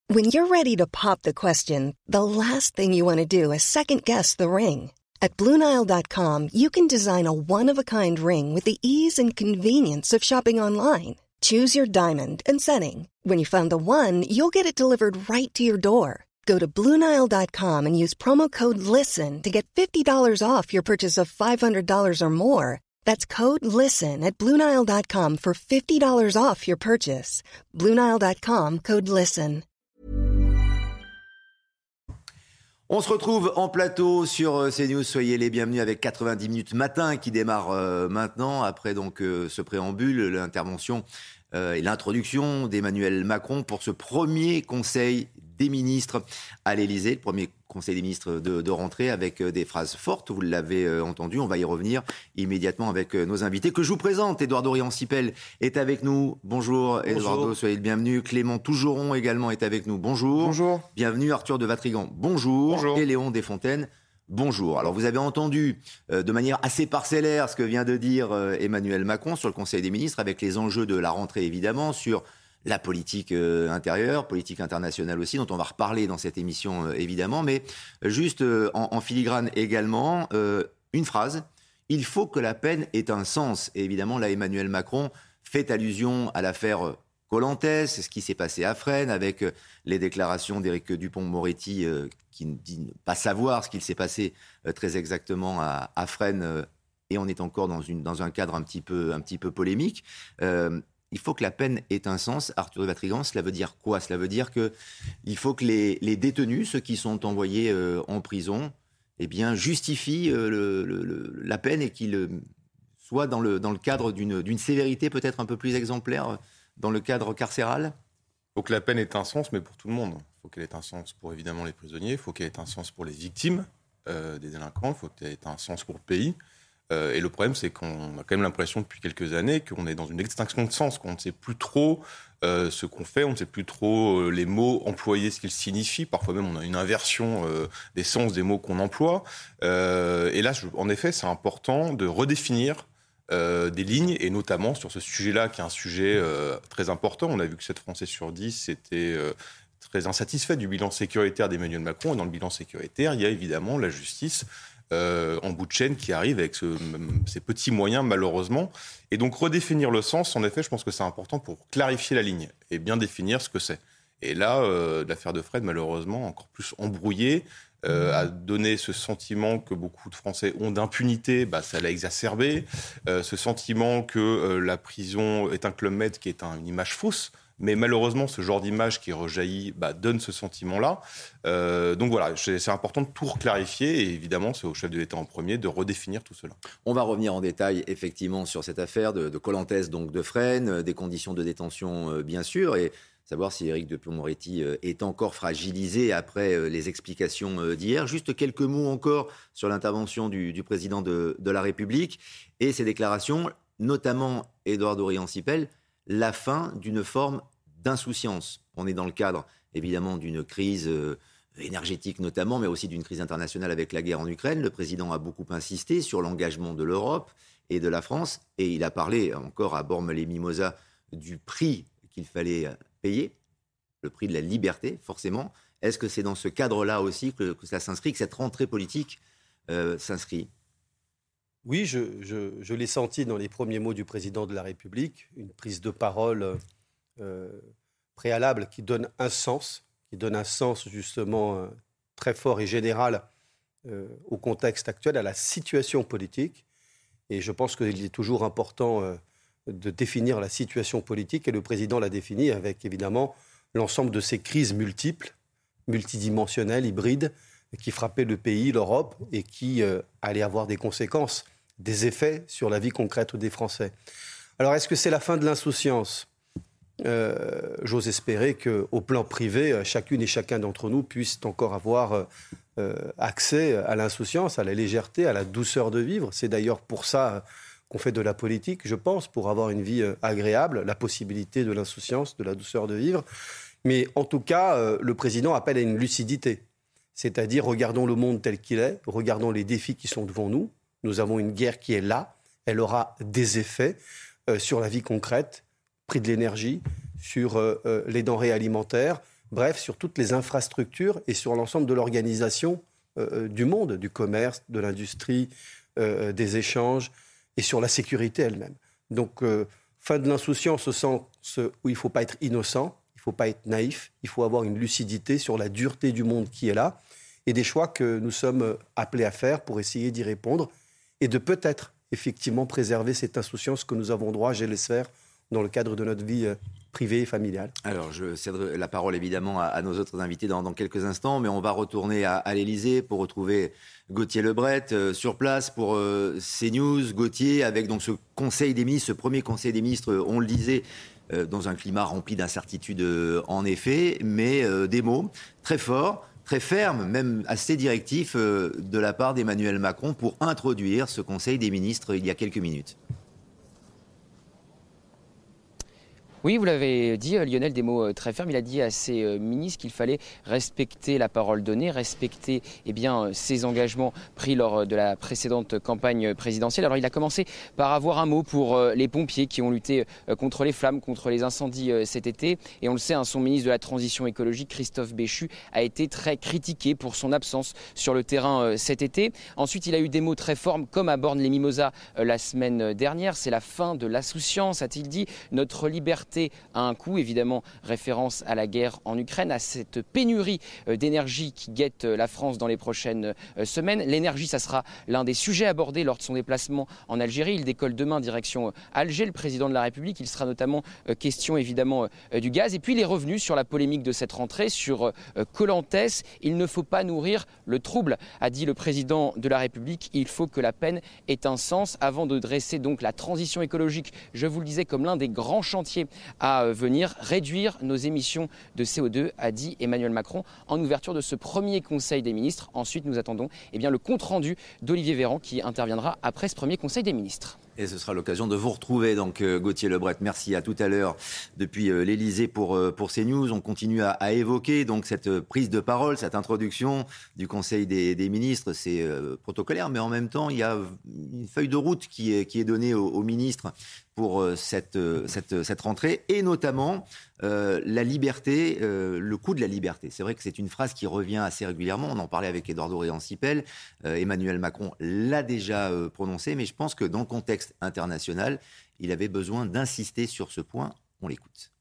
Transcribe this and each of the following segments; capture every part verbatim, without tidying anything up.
When you're ready to pop the question, the last thing you want to do is second-guess the ring. At Blue Nile dot com, you can design a one-of-a-kind ring with the ease and convenience of shopping online. Choose your diamond and setting. When you find the one, you'll get it delivered right to your door. Go to Blue Nile dot com and use promo code LISTEN to get fifty dollars off your purchase of five hundred dollars or more. That's code LISTEN at Blue Nile dot com for fifty dollars off your purchase. Blue Nile dot com, code LISTEN. On se retrouve en plateau sur CNews. Soyez les bienvenus avec quatre-vingt-dix minutes matin qui démarre euh, maintenant. Après donc euh, ce préambule, l'intervention euh, et l'introduction d'Emmanuel Macron pour ce premier conseil des ministres à l'Élysée, le premier conseil des ministres de, de rentrée avec des phrases fortes, vous l'avez euh, entendu, on va y revenir immédiatement avec euh, nos invités que je vous présente. Eduardo Riancipel est avec nous, bonjour, bonjour. Eduardo, soyez le bienvenu. Clément Tougeron également est avec nous, bonjour. Bonjour. Bienvenue Arthur de Vatrigan, bonjour. Bonjour. Et Léon Desfontaines, bonjour. Alors vous avez entendu euh, de manière assez parcellaire ce que vient de dire euh, Emmanuel Macron sur le conseil des ministres avec les enjeux de la rentrée évidemment, sur la politique euh, intérieure, politique internationale aussi, dont on va reparler dans cette émission euh, évidemment, mais juste euh, en, en filigrane également, euh, une phrase, il faut que la peine ait un sens. Et évidemment, là, Emmanuel Macron fait allusion à l'affaire Kolantes, c'est ce qui s'est passé à Fresnes, avec euh, les déclarations d'Éric Dupond-Moretti, euh, qui dit ne pas savoir ce qu'il s'est passé euh, très exactement à, à Fresnes, euh, et on est encore dans, une, dans un cadre un petit peu, un petit peu polémique. Euh, Il faut que la peine ait un sens. Arthur de Vatrigan, cela veut dire quoi ? Cela veut dire qu'il faut que les, les détenus, ceux qui sont envoyés euh, en prison, eh bien, justifient euh, le, le, la peine et qu'ils euh, soient dans le, dans le cadre d'une, d'une sévérité peut-être un peu plus exemplaire dans le cadre carcéral ? Il faut que la peine ait un sens, mais pour tout le monde. Il faut qu'elle ait un sens pour évidemment les prisonniers, il faut qu'elle ait un sens pour les victimes euh, des délinquants, il faut qu'elle ait un sens pour le pays. Euh, et le problème, c'est qu'on a quand même l'impression depuis quelques années qu'on est dans une extinction de sens, qu'on ne sait plus trop euh, ce qu'on fait, on ne sait plus trop euh, les mots employés, ce qu'ils signifient. Parfois même, on a une inversion euh, des sens des mots qu'on emploie. Euh, et là, je, en effet, c'est important de redéfinir euh, des lignes, et notamment sur ce sujet-là, qui est un sujet euh, très important. On a vu que sept Français sur dix étaient euh, très insatisfaits du bilan sécuritaire d'Emmanuel Macron. Et dans le bilan sécuritaire, il y a évidemment la justice Euh, en bout de chaîne qui arrive avec ce, ces petits moyens malheureusement. Et donc redéfinir le sens, en effet, je pense que c'est important pour clarifier la ligne et bien définir ce que c'est. Et là, euh, l'affaire de Fresnes, malheureusement, encore plus embrouillée, euh, a donné ce sentiment que beaucoup de Français ont d'impunité, bah, ça l'a exacerbé. Euh, ce sentiment que euh, la prison est un club med qui est un, une image fausse. Mais malheureusement, ce genre d'image qui rejaillit bah, donne ce sentiment-là. Euh, donc voilà, c'est important de tout clarifier. Et évidemment, c'est au chef de l'État en premier de redéfinir tout cela. On va revenir en détail, effectivement, sur cette affaire de, de Kolantes, donc de Fresnes, des conditions de détention, euh, bien sûr, et savoir si Éric Dupond-Moretti euh, est encore fragilisé après euh, les explications euh, d'hier. Juste quelques mots encore sur l'intervention du, du président de, de la République et ses déclarations, notamment Eduardo Riancipel, la fin d'une forme d'insouciance. On est dans le cadre, évidemment, d'une crise euh, énergétique notamment, mais aussi d'une crise internationale avec la guerre en Ukraine. Le président a beaucoup insisté sur l'engagement de l'Europe et de la France, et il a parlé encore à Bormes-les-Mimosas du prix qu'il fallait payer, le prix de la liberté, forcément. Est-ce que c'est dans ce cadre-là aussi que, que ça s'inscrit, que cette rentrée politique euh, s'inscrit ? Oui, je, je, je l'ai senti dans les premiers mots du président de la République, une prise de parole euh, préalable qui donne un sens, qui donne un sens justement euh, très fort et général euh, au contexte actuel, à la situation politique. Et je pense qu'il est toujours important euh, de définir la situation politique, et le président l'a définie avec évidemment l'ensemble de ces crises multiples, multidimensionnelles, hybrides, qui frappaient le pays, l'Europe, et qui euh, allaient avoir des conséquences, des effets sur la vie concrète des Français. Alors, est-ce que c'est la fin de l'insouciance ? euh, J'ose espérer qu'au plan privé, chacune et chacun d'entre nous puisse encore avoir euh, accès à l'insouciance, à la légèreté, à la douceur de vivre. C'est d'ailleurs pour ça qu'on fait de la politique, je pense, pour avoir une vie agréable, la possibilité de l'insouciance, de la douceur de vivre. Mais en tout cas, euh, le président appelle à une lucidité. C'est-à-dire, regardons le monde tel qu'il est, regardons les défis qui sont devant nous. Nous avons une guerre qui est là, elle aura des effets euh, sur la vie concrète, prix de l'énergie, sur euh, euh, les denrées alimentaires, bref, sur toutes les infrastructures et sur l'ensemble de l'organisation euh, du monde, du commerce, de l'industrie, euh, des échanges et sur la sécurité elle-même. Donc, euh, fin de l'insouciance au sens où il ne faut pas être innocent, il ne faut pas être naïf, il faut avoir une lucidité sur la dureté du monde qui est là et des choix que nous sommes appelés à faire pour essayer d'y répondre et de peut-être effectivement préserver cette insouciance que nous avons droit, je l'espère, dans le cadre de notre vie privée et familiale. Alors, je cède la parole évidemment à, à nos autres invités dans, dans quelques instants, mais on va retourner à, à l'Élysée pour retrouver Gauthier Lebret euh, sur place pour euh, CNews. Gauthier, avec donc ce Conseil des ministres, ce premier Conseil des ministres, on le disait, euh, dans un climat rempli d'incertitudes euh, en effet, mais euh, des mots très forts, très fermes, même assez directifs euh, de la part d'Emmanuel Macron pour introduire ce Conseil des ministres il y a quelques minutes. Oui, vous l'avez dit, Lionel, des mots très fermes. Il a dit à ses ministres qu'il fallait respecter la parole donnée, respecter eh bien, ses engagements pris lors de la précédente campagne présidentielle. Alors il a commencé par avoir un mot pour les pompiers qui ont lutté contre les flammes, contre les incendies cet été. Et on le sait, hein, son ministre de la Transition écologique, Christophe Béchu, a été très critiqué pour son absence sur le terrain cet été. Ensuite, il a eu des mots très forts, comme à Borne-les-Mimosas la semaine dernière. C'est la fin de l'insouciance, a-t-il dit. Notre liberté à un coût, évidemment référence à la guerre en Ukraine, à cette pénurie d'énergie qui guette la France dans les prochaines semaines. L'énergie, ça sera l'un des sujets abordés lors de son déplacement en Algérie. Il décolle demain direction Alger, le président de la République. Il sera notamment question évidemment du gaz. Et puis il est revenu sur la polémique de cette rentrée, sur Koh Lantès. Il ne faut pas nourrir le trouble, a dit le président de la République. Il faut que la peine ait un sens avant de dresser donc la transition écologique, je vous le disais, comme l'un des grands chantiers à venir, réduire nos émissions de C O deux, a dit Emmanuel Macron en ouverture de ce premier Conseil des ministres. Ensuite, nous attendons eh bien, le compte-rendu d'Olivier Véran qui interviendra après ce premier Conseil des ministres. Et ce sera l'occasion de vous retrouver, donc Gauthier Lebret. Merci, à tout à l'heure depuis l'Élysée pour, pour CNews. On continue à, à évoquer donc cette prise de parole, cette introduction du Conseil des, des ministres. C'est euh, protocolaire, mais en même temps, il y a une feuille de route qui est, qui est donnée aux, aux ministres pour cette, cette, cette rentrée, et notamment euh, la liberté, euh, le coût de la liberté. C'est vrai que c'est une phrase qui revient assez régulièrement. On en parlait avec Eduardo Réancipel. Euh, Emmanuel Macron l'a déjà euh, prononcé, mais je pense que dans le contexte international, il avait besoin d'insister sur ce point. On l'écoute.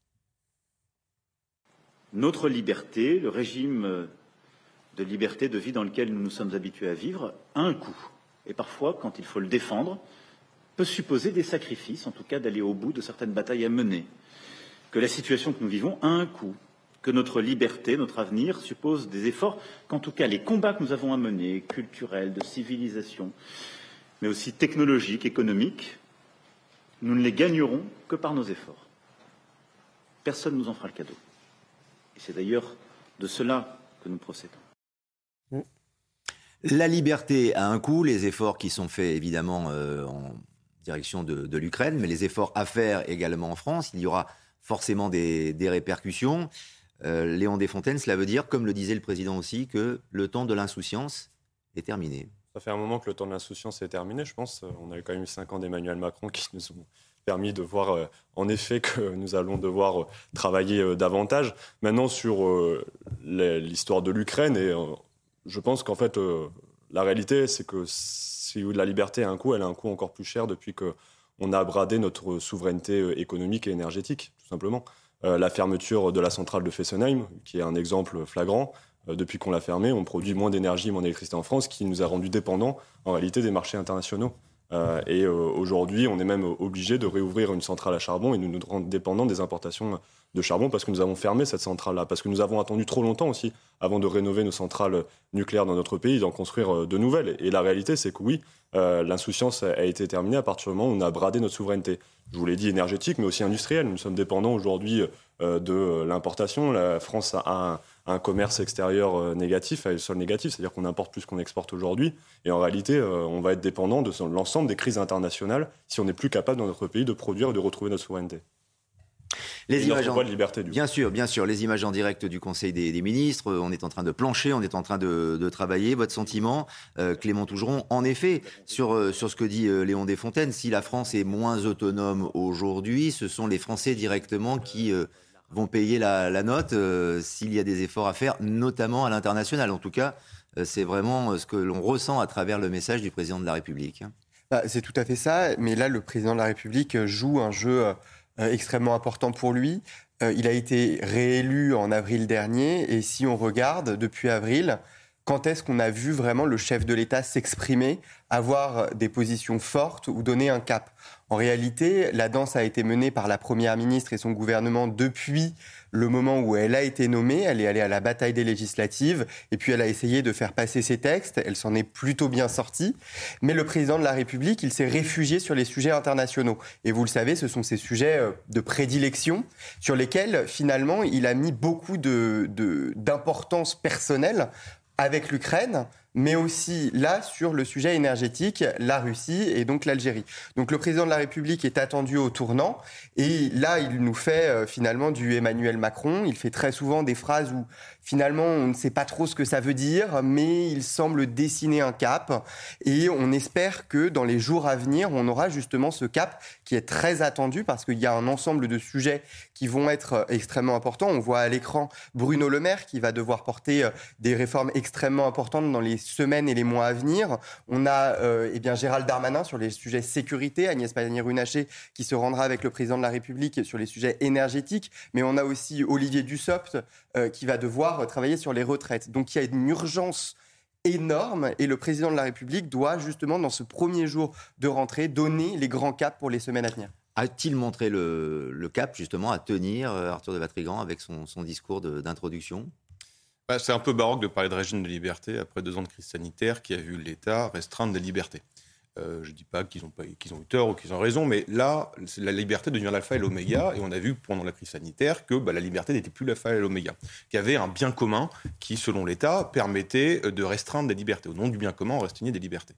Notre liberté, le régime de liberté de vie dans lequel nous nous sommes habitués à vivre, a un coût. Et parfois, quand il faut le défendre, peut supposer des sacrifices, en tout cas d'aller au bout de certaines batailles à mener. Que la situation que nous vivons a un coût, que notre liberté, notre avenir suppose des efforts, qu'en tout cas les combats que nous avons à mener, culturels, de civilisation, mais aussi technologiques, économiques, nous ne les gagnerons que par nos efforts. Personne ne nous en fera le cadeau. Et c'est d'ailleurs de cela que nous procédons. La liberté a un coût, les efforts qui sont faits évidemment euh, en direction de, de l'Ukraine, mais les efforts à faire également en France, il y aura forcément des, des répercussions. Euh, Léon Desfontaines, cela veut dire, comme le disait le président aussi, que le temps de l'insouciance est terminé. Ça fait un moment que le temps de l'insouciance est terminé, je pense. On a eu quand même eu cinq ans d'Emmanuel Macron qui nous ont permis de voir euh, en effet que nous allons devoir euh, travailler euh, davantage. Maintenant, sur euh, l'histoire de l'Ukraine, et euh, je pense qu'en fait, euh, la réalité, c'est que si la liberté a un coût, elle a un coût encore plus cher depuis qu'on a bradé notre souveraineté économique et énergétique, tout simplement. Euh, la fermeture de la centrale de Fessenheim, qui est un exemple flagrant, euh, depuis qu'on l'a fermée, on produit moins d'énergie, moins d'électricité en France, qui nous a rendus dépendants, en réalité, des marchés internationaux. Euh, et euh, aujourd'hui, on est même obligé de réouvrir une centrale à charbon et nous nous rendre dépendants des importations de charbon parce que nous avons fermé cette centrale-là, parce que nous avons attendu trop longtemps aussi avant de rénover nos centrales nucléaires dans notre pays, d'en construire de nouvelles. Et la réalité, c'est que oui, euh, l'insouciance a été terminée à partir du moment où on a bradé notre souveraineté. Je vous l'ai dit, énergétique, mais aussi industrielle. Nous sommes dépendants aujourd'hui euh, de l'importation. La France a un, un commerce extérieur euh, négatif, à sol négatif, c'est-à-dire qu'on importe plus qu'on exporte aujourd'hui. Et en réalité, euh, on va être dépendant de l'ensemble des crises internationales si on n'est plus capable dans notre pays de produire et de retrouver notre souveraineté. Les images en... de liberté, du bien sûr, bien sûr, les images en direct du Conseil des, des ministres. On est en train de plancher, on est en train de, de travailler. Votre sentiment, euh, Clément Tougeron, en effet, sur, euh, sur ce que dit euh, Léon Desfontaines, si la France est moins autonome aujourd'hui, ce sont les Français directement qui euh, vont payer la, la note euh, s'il y a des efforts à faire, notamment à l'international. En tout cas, euh, c'est vraiment ce que l'on ressent à travers le message du président de la République. Bah, c'est tout à fait ça, mais là, le président de la République joue un jeu euh, extrêmement important pour lui. Euh, il a été réélu en avril dernier, et si on regarde, depuis avril, quand est-ce qu'on a vu vraiment le chef de l'État s'exprimer, avoir des positions fortes ou donner un cap ? En réalité, la danse a été menée par la Première ministre et son gouvernement depuis le moment où elle a été nommée. Elle est allée à la bataille des législatives et puis elle a essayé de faire passer ses textes. Elle s'en est plutôt bien sortie. Mais le président de la République, il s'est réfugié sur les sujets internationaux. Et vous le savez, ce sont ces sujets de prédilection sur lesquels, finalement, il a mis beaucoup de, de, d'importance personnelle avec l'Ukraine, mais aussi là sur le sujet énergétique, la Russie et donc l'Algérie. Donc le président de la République est attendu au tournant et là il nous fait euh, finalement du Emmanuel Macron. Il fait très souvent des phrases où finalement on ne sait pas trop ce que ça veut dire, mais il semble dessiner un cap et on espère que dans les jours à venir on aura justement ce cap qui est très attendu parce qu'il y a un ensemble de sujets qui vont être extrêmement importants. On voit à l'écran Bruno Le Maire qui va devoir porter euh, des réformes extrêmement importantes dans les semaines et les mois à venir. On a euh, eh bien, Gérald Darmanin sur les sujets sécurité, Agnès Pannier-Runacher qui se rendra avec le président de la République sur les sujets énergétiques, mais on a aussi Olivier Dussopt euh, qui va devoir travailler sur les retraites. Donc il y a une urgence énorme et le président de la République doit justement dans ce premier jour de rentrée donner les grands caps pour les semaines à venir. A-t-il montré le, le cap justement à tenir, Arthur de Vatrigan, avec son, son discours de, d'introduction ? Bah, c'est un peu baroque de parler de régime de liberté après deux ans de crise sanitaire qui a vu l'État restreindre des libertés. Euh, je ne dis pas qu'ils ont, pas, qu'ils ont eu tort ou qu'ils ont raison, mais là, la liberté devient l'alpha et l'oméga, et on a vu pendant la crise sanitaire que bah, la liberté n'était plus l'alpha et l'oméga. Qu'il y avait un bien commun qui, selon l'État, permettait de restreindre des libertés. Au nom du bien commun, on restreignait des libertés.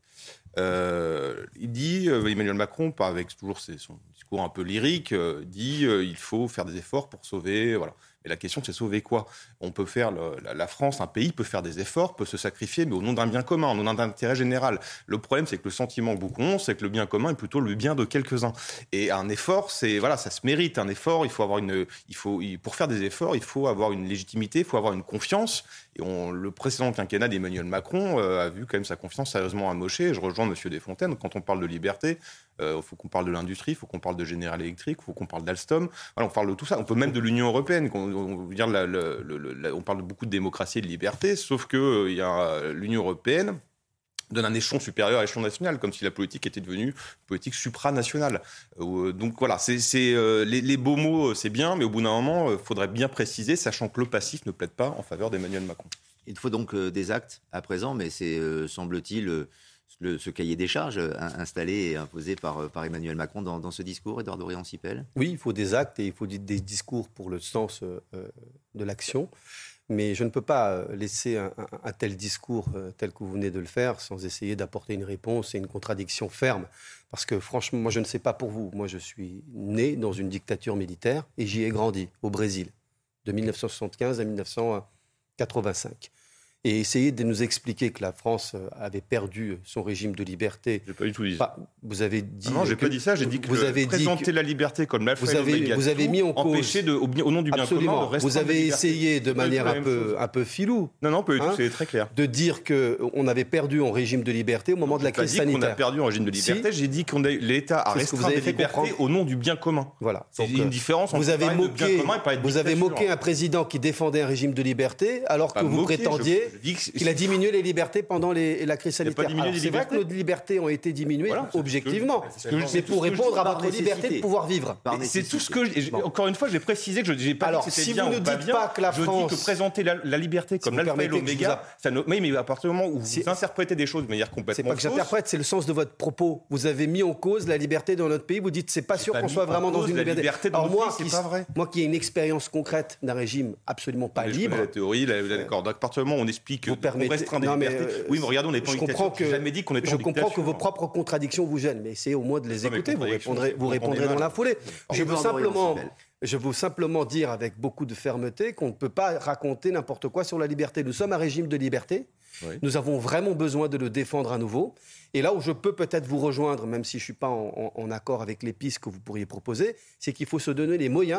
Euh, il dit, euh, Emmanuel Macron, avec toujours ses, son discours un peu lyrique, euh, dit euh, il faut faire des efforts pour sauver... Voilà. Mais la question, c'est sauver quoi ? On peut faire le, la, la France, un pays peut faire des efforts, peut se sacrifier, mais au nom d'un bien commun, au nom d'un intérêt général. Le problème, c'est que le sentiment que beaucoup ont, c'est que le bien commun est plutôt le bien de quelques-uns. Et un effort, c'est voilà, ça se mérite. Un effort, il faut avoir une, il faut, il, pour faire des efforts, il faut avoir une légitimité, il faut avoir une confiance. Et on, le précédent quinquennat d'Emmanuel Macron euh, a vu quand même sa confiance sérieusement amochée. Je rejoins M. Desfontaines. Quand on parle de liberté, il euh, faut qu'on parle de l'industrie, il faut qu'on parle de General Electric, il faut qu'on parle d'Alstom. Voilà, on parle de tout ça. On peut même de l'Union européenne. On, on, veut dire la, la, la, la, on parle beaucoup de démocratie et de liberté, sauf que euh, y a, l'Union européenne donne un échelon supérieur à l'échelon national, comme si la politique était devenue une politique supranationale. Euh, donc voilà, c'est, c'est, euh, les, les beaux mots, c'est bien, mais au bout d'un moment, il euh, faudrait bien préciser, sachant que le passif ne plaide pas en faveur d'Emmanuel Macron. Il faut donc euh, des actes à présent, mais c'est, euh, semble-t-il, euh, le, ce cahier des charges euh, installé et imposé par, par Emmanuel Macron dans, dans ce discours, Édouard Dorian-Sipel ? Oui, il faut des actes et il faut des discours pour le sens euh, de l'action. Mais je ne peux pas laisser un, un, un tel discours euh, tel que vous venez de le faire sans essayer d'apporter une réponse et une contradiction ferme. Parce que franchement, moi je ne sais pas pour vous. Moi je suis né dans une dictature militaire et j'y ai grandi au Brésil de dix-neuf cent soixante-quinze à dix-neuf cent quatre-vingt-cinq. Et essayer de nous expliquer que la France avait perdu son régime de liberté. J'ai pas du tout dit ça. Vous avez dit. Ah non, j'ai que, pas dit ça. J'ai dit que vous avez présenter dit que, la liberté comme l'alpha vous et avez, l'oméga, vous avez mis en cause, empêcher de, au, au nom du bien absolument, commun de restreindre vous avez essayé de manière un peu, chose. un peu filou. Non, non, pas du tout. Hein, c'est très clair. De dire que on avait perdu en régime de liberté au moment de la crise sanitaire. J'ai pas dit qu'on a perdu en régime de liberté. Si. J'ai dit qu'on a, l'État a restreint les libertés au nom du bien commun. Voilà. C'est une différence entre vous avez moqué, bien commun et pas être vous avez moqué un président qui défendait un régime de liberté alors que vous prétendiez qu'il a diminué les libertés pendant les, la crise sanitaire. Alors, c'est vrai que nos libertés ont été diminuées voilà, objectivement, c'est que, c'est mais pour répondre à votre liberté de pouvoir vivre. C'est tout ce que je, bon. Encore une fois, j'ai précisé que je n'ai pas Alors, dit que c'était si bien vous ne ou pas dites bien. pas que la je France, dis que présenter la, la liberté comme si l'alpha et l'oméga, ça ne, mais, mais à partir du moment où vous interprétez des choses de manière complètement c'est pas que j'interprète, c'est le sens de votre propos. Vous avez mis en cause la liberté dans notre pays. Vous dites c'est pas sûr qu'on soit vraiment dans une liberté. Alors moi, c'est pas vrai. Moi, qui ai une expérience concrète d'un régime absolument pas libre. La théorie, d'accord. À partir du moment où on explique qu'on restreint des libertés. Oui, mais regardez, on n'est pas en dictature. J'ai jamais dit qu'on était en dictature. Je comprends que vos propres contradictions vous gênent, mais essayez au moins de les écouter. Vous répondrez, vous répondrez dans la foulée. Je veux simplement. Je veux simplement dire avec beaucoup de fermeté qu'on ne peut pas raconter n'importe quoi sur la liberté. Nous sommes un régime de liberté. Oui. Nous avons vraiment besoin de le défendre à nouveau. Et là où je peux peut-être vous rejoindre, même si je ne suis pas en, en, en accord avec les pistes que vous pourriez proposer, c'est qu'il faut se donner les moyens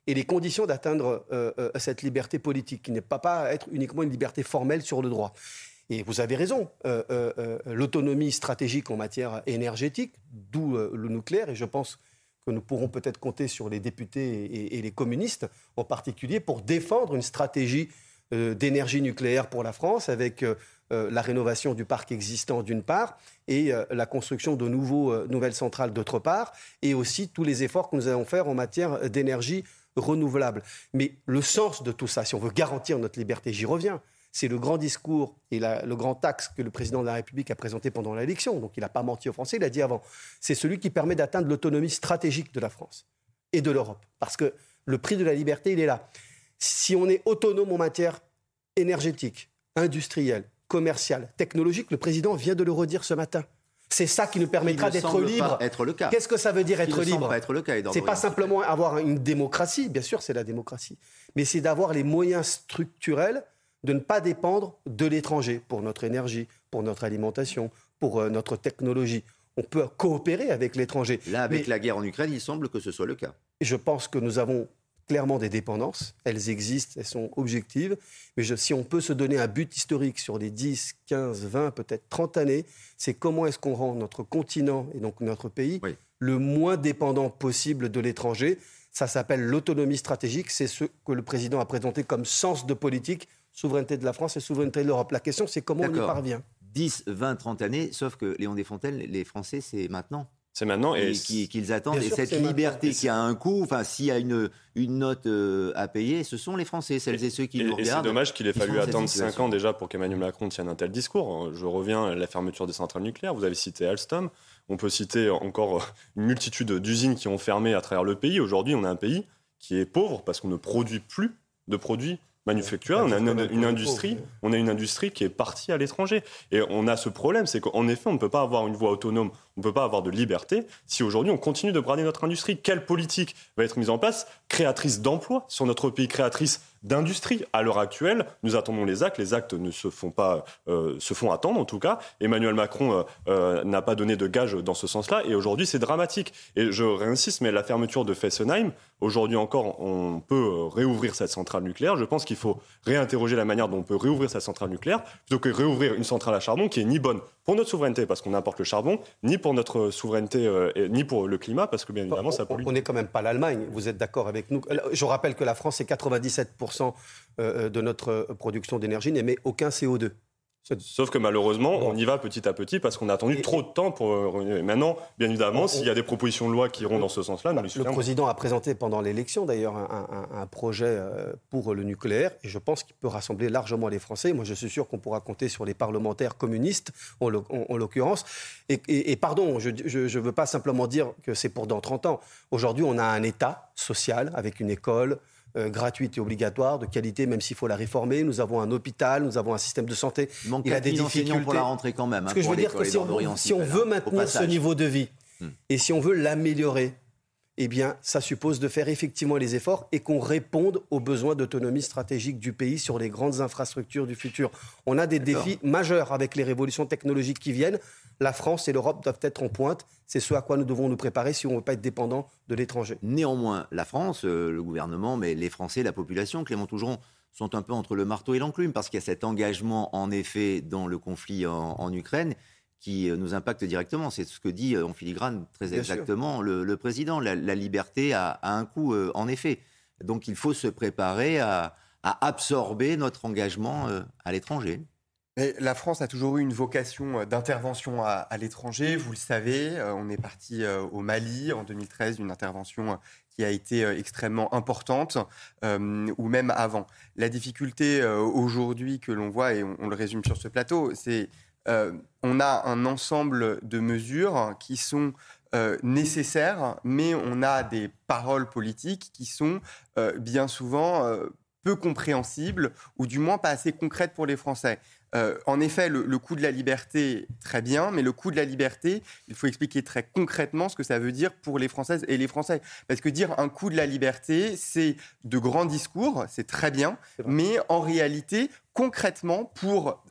et les conditions d'atteindre euh, euh, cette liberté politique, qui n'est pas, pas être uniquement une liberté formelle sur le droit. Et vous avez raison, euh, euh, l'autonomie stratégique en matière énergétique, d'où euh, le nucléaire, et je pense que nous pourrons peut-être compter sur les députés et, et les communistes en particulier pour défendre une stratégie euh, d'énergie nucléaire pour la France avec euh, euh, la rénovation du parc existant d'une part et euh, la construction de nouveaux, euh, nouvelles centrales d'autre part et aussi tous les efforts que nous allons faire en matière d'énergie renouvelable. Mais le sens de tout ça, si on veut garantir notre liberté, j'y reviens, c'est le grand discours et la, le grand axe que le président de la République a présenté pendant l'élection. Donc il n'a pas menti aux Français, il a dit avant. C'est celui qui permet d'atteindre l'autonomie stratégique de la France et de l'Europe. Parce que le prix de la liberté, il est là. Si on est autonome en matière énergétique, industrielle, commerciale, technologique, le président vient de le redire ce matin. C'est ça qui nous permettra d'être libre. Être le cas. Qu'est-ce que ça veut dire être libre ? Pas être le cas. C'est pas simplement avoir une démocratie, bien sûr c'est la démocratie, mais c'est d'avoir les moyens structurels de ne pas dépendre de l'étranger pour notre énergie, pour notre alimentation, pour euh, notre technologie. On peut coopérer avec l'étranger. Là, avec mais la guerre en Ukraine, il semble que ce soit le cas. Je pense que nous avons clairement des dépendances. Elles existent, elles sont objectives. Mais je, si on peut se donner un but historique sur les dix, quinze, vingt, peut-être trente années, c'est comment est-ce qu'on rend notre continent et donc notre pays oui. le moins dépendant possible de l'étranger. Ça s'appelle l'autonomie stratégique. C'est ce que le président a présenté comme sens de politique. Souveraineté de la France et souveraineté de l'Europe. La question, c'est comment D'accord. on y parvient. dix, vingt, trente années, sauf que Léon Desfontaines, les Français, c'est maintenant. C'est maintenant. Et, et qui, qu'ils attendent. Bien et sûr, cette liberté qui a un coût, enfin, s'il y a une, une note euh, à payer, ce sont les Français, celles et, et ceux qui et, nous regardent. Et c'est dommage qu'il ait fallu attendre cinq ans déjà pour qu'Emmanuel Macron tienne un tel discours. Je reviens à la fermeture des centrales nucléaires. Vous avez cité Alstom. On peut citer encore une multitude d'usines qui ont fermé à travers le pays. Aujourd'hui, on a un pays qui est pauvre parce qu'on ne produit plus de produits manufacturiers. On a une, une industrie, on a une industrie qui est partie à l'étranger. Et on a ce problème, c'est qu'en effet, on ne peut pas avoir une voie autonome, on ne peut pas avoir de liberté si aujourd'hui on continue de brader notre industrie. Quelle politique va être mise en place, créatrice d'emplois sur notre pays, créatrice d'industrie? À l'heure actuelle, nous attendons les actes. Les actes ne se font pas, euh, se font attendre en tout cas. Emmanuel Macron euh, euh, n'a pas donné de gage dans ce sens-là. Et aujourd'hui, c'est dramatique. Et je réinsiste, mais la fermeture de Fessenheim, aujourd'hui encore, on peut réouvrir cette centrale nucléaire. Je pense qu'il faut réinterroger la manière dont on peut réouvrir cette centrale nucléaire plutôt que réouvrir une centrale à charbon qui est ni bonne pour notre souveraineté parce qu'on importe le charbon, ni pour notre souveraineté, euh, et, ni pour le climat parce que bien évidemment ça pollue. On n'est quand même pas l'Allemagne. Vous êtes d'accord avec nous? Je rappelle que la France, c'est quatre-vingt-dix-sept pour cent de notre production d'énergie n'émet aucun C O deux. Sauf que malheureusement, bon. on y va petit à petit parce qu'on a attendu et, trop de temps pour... Maintenant, bien évidemment, on, s'il y a des propositions de loi qui iront dans ce sens-là, nous les Le président a présenté pendant l'élection, d'ailleurs, un, un, un projet pour le nucléaire, et je pense qu'il peut rassembler largement les Français. Moi, je suis sûr qu'on pourra compter sur les parlementaires communistes, en, en, en l'occurrence. Et, et, et pardon, je ne veux pas simplement dire que c'est pour dans trente ans. Aujourd'hui, on a un État social, avec une école... Euh, gratuite et obligatoire, de qualité, même s'il faut la réformer. Nous avons un hôpital, nous avons un système de santé. Il manque il a des difficultés pour la rentrée quand même. Hein, Ce que je veux dire, que si on, si on veut maintenir ce niveau de vie hmm. et si on veut l'améliorer, eh bien, ça suppose de faire effectivement les efforts et qu'on réponde aux besoins d'autonomie stratégique du pays sur les grandes infrastructures du futur. On a des D'accord. défis majeurs avec les révolutions technologiques qui viennent. La France et l'Europe doivent être en pointe. C'est ce à quoi nous devons nous préparer si on ne veut pas être dépendant de l'étranger. Néanmoins, la France, euh, le gouvernement, mais les Français, la population, Clément Tougeron, sont un peu entre le marteau et l'enclume parce qu'il y a cet engagement, en effet, dans le conflit en, en Ukraine qui nous impacte directement. C'est ce que dit en filigrane très Bien exactement le, le président. La, la liberté a, a un coût, euh, en effet. Donc il faut se préparer à, à absorber notre engagement euh, à l'étranger. Mais la France a toujours eu une vocation d'intervention à, à l'étranger. Vous le savez, on est parti au Mali en deux mille treize, une intervention qui a été extrêmement importante, euh, ou même avant. La difficulté euh, aujourd'hui que l'on voit, et on, on le résume sur ce plateau, c'est euh, on a un ensemble de mesures qui sont euh, nécessaires, mais on a des paroles politiques qui sont euh, bien souvent euh, peu compréhensibles, ou du moins pas assez concrètes pour les Français. Euh, en effet, le, le coût de la liberté, très bien, mais le coût de la liberté, il faut expliquer très concrètement ce que ça veut dire pour les Françaises et les Français. Parce que dire un coût de la liberté, c'est de grands discours, c'est très bien, c'est mais en réalité, concrètement, pour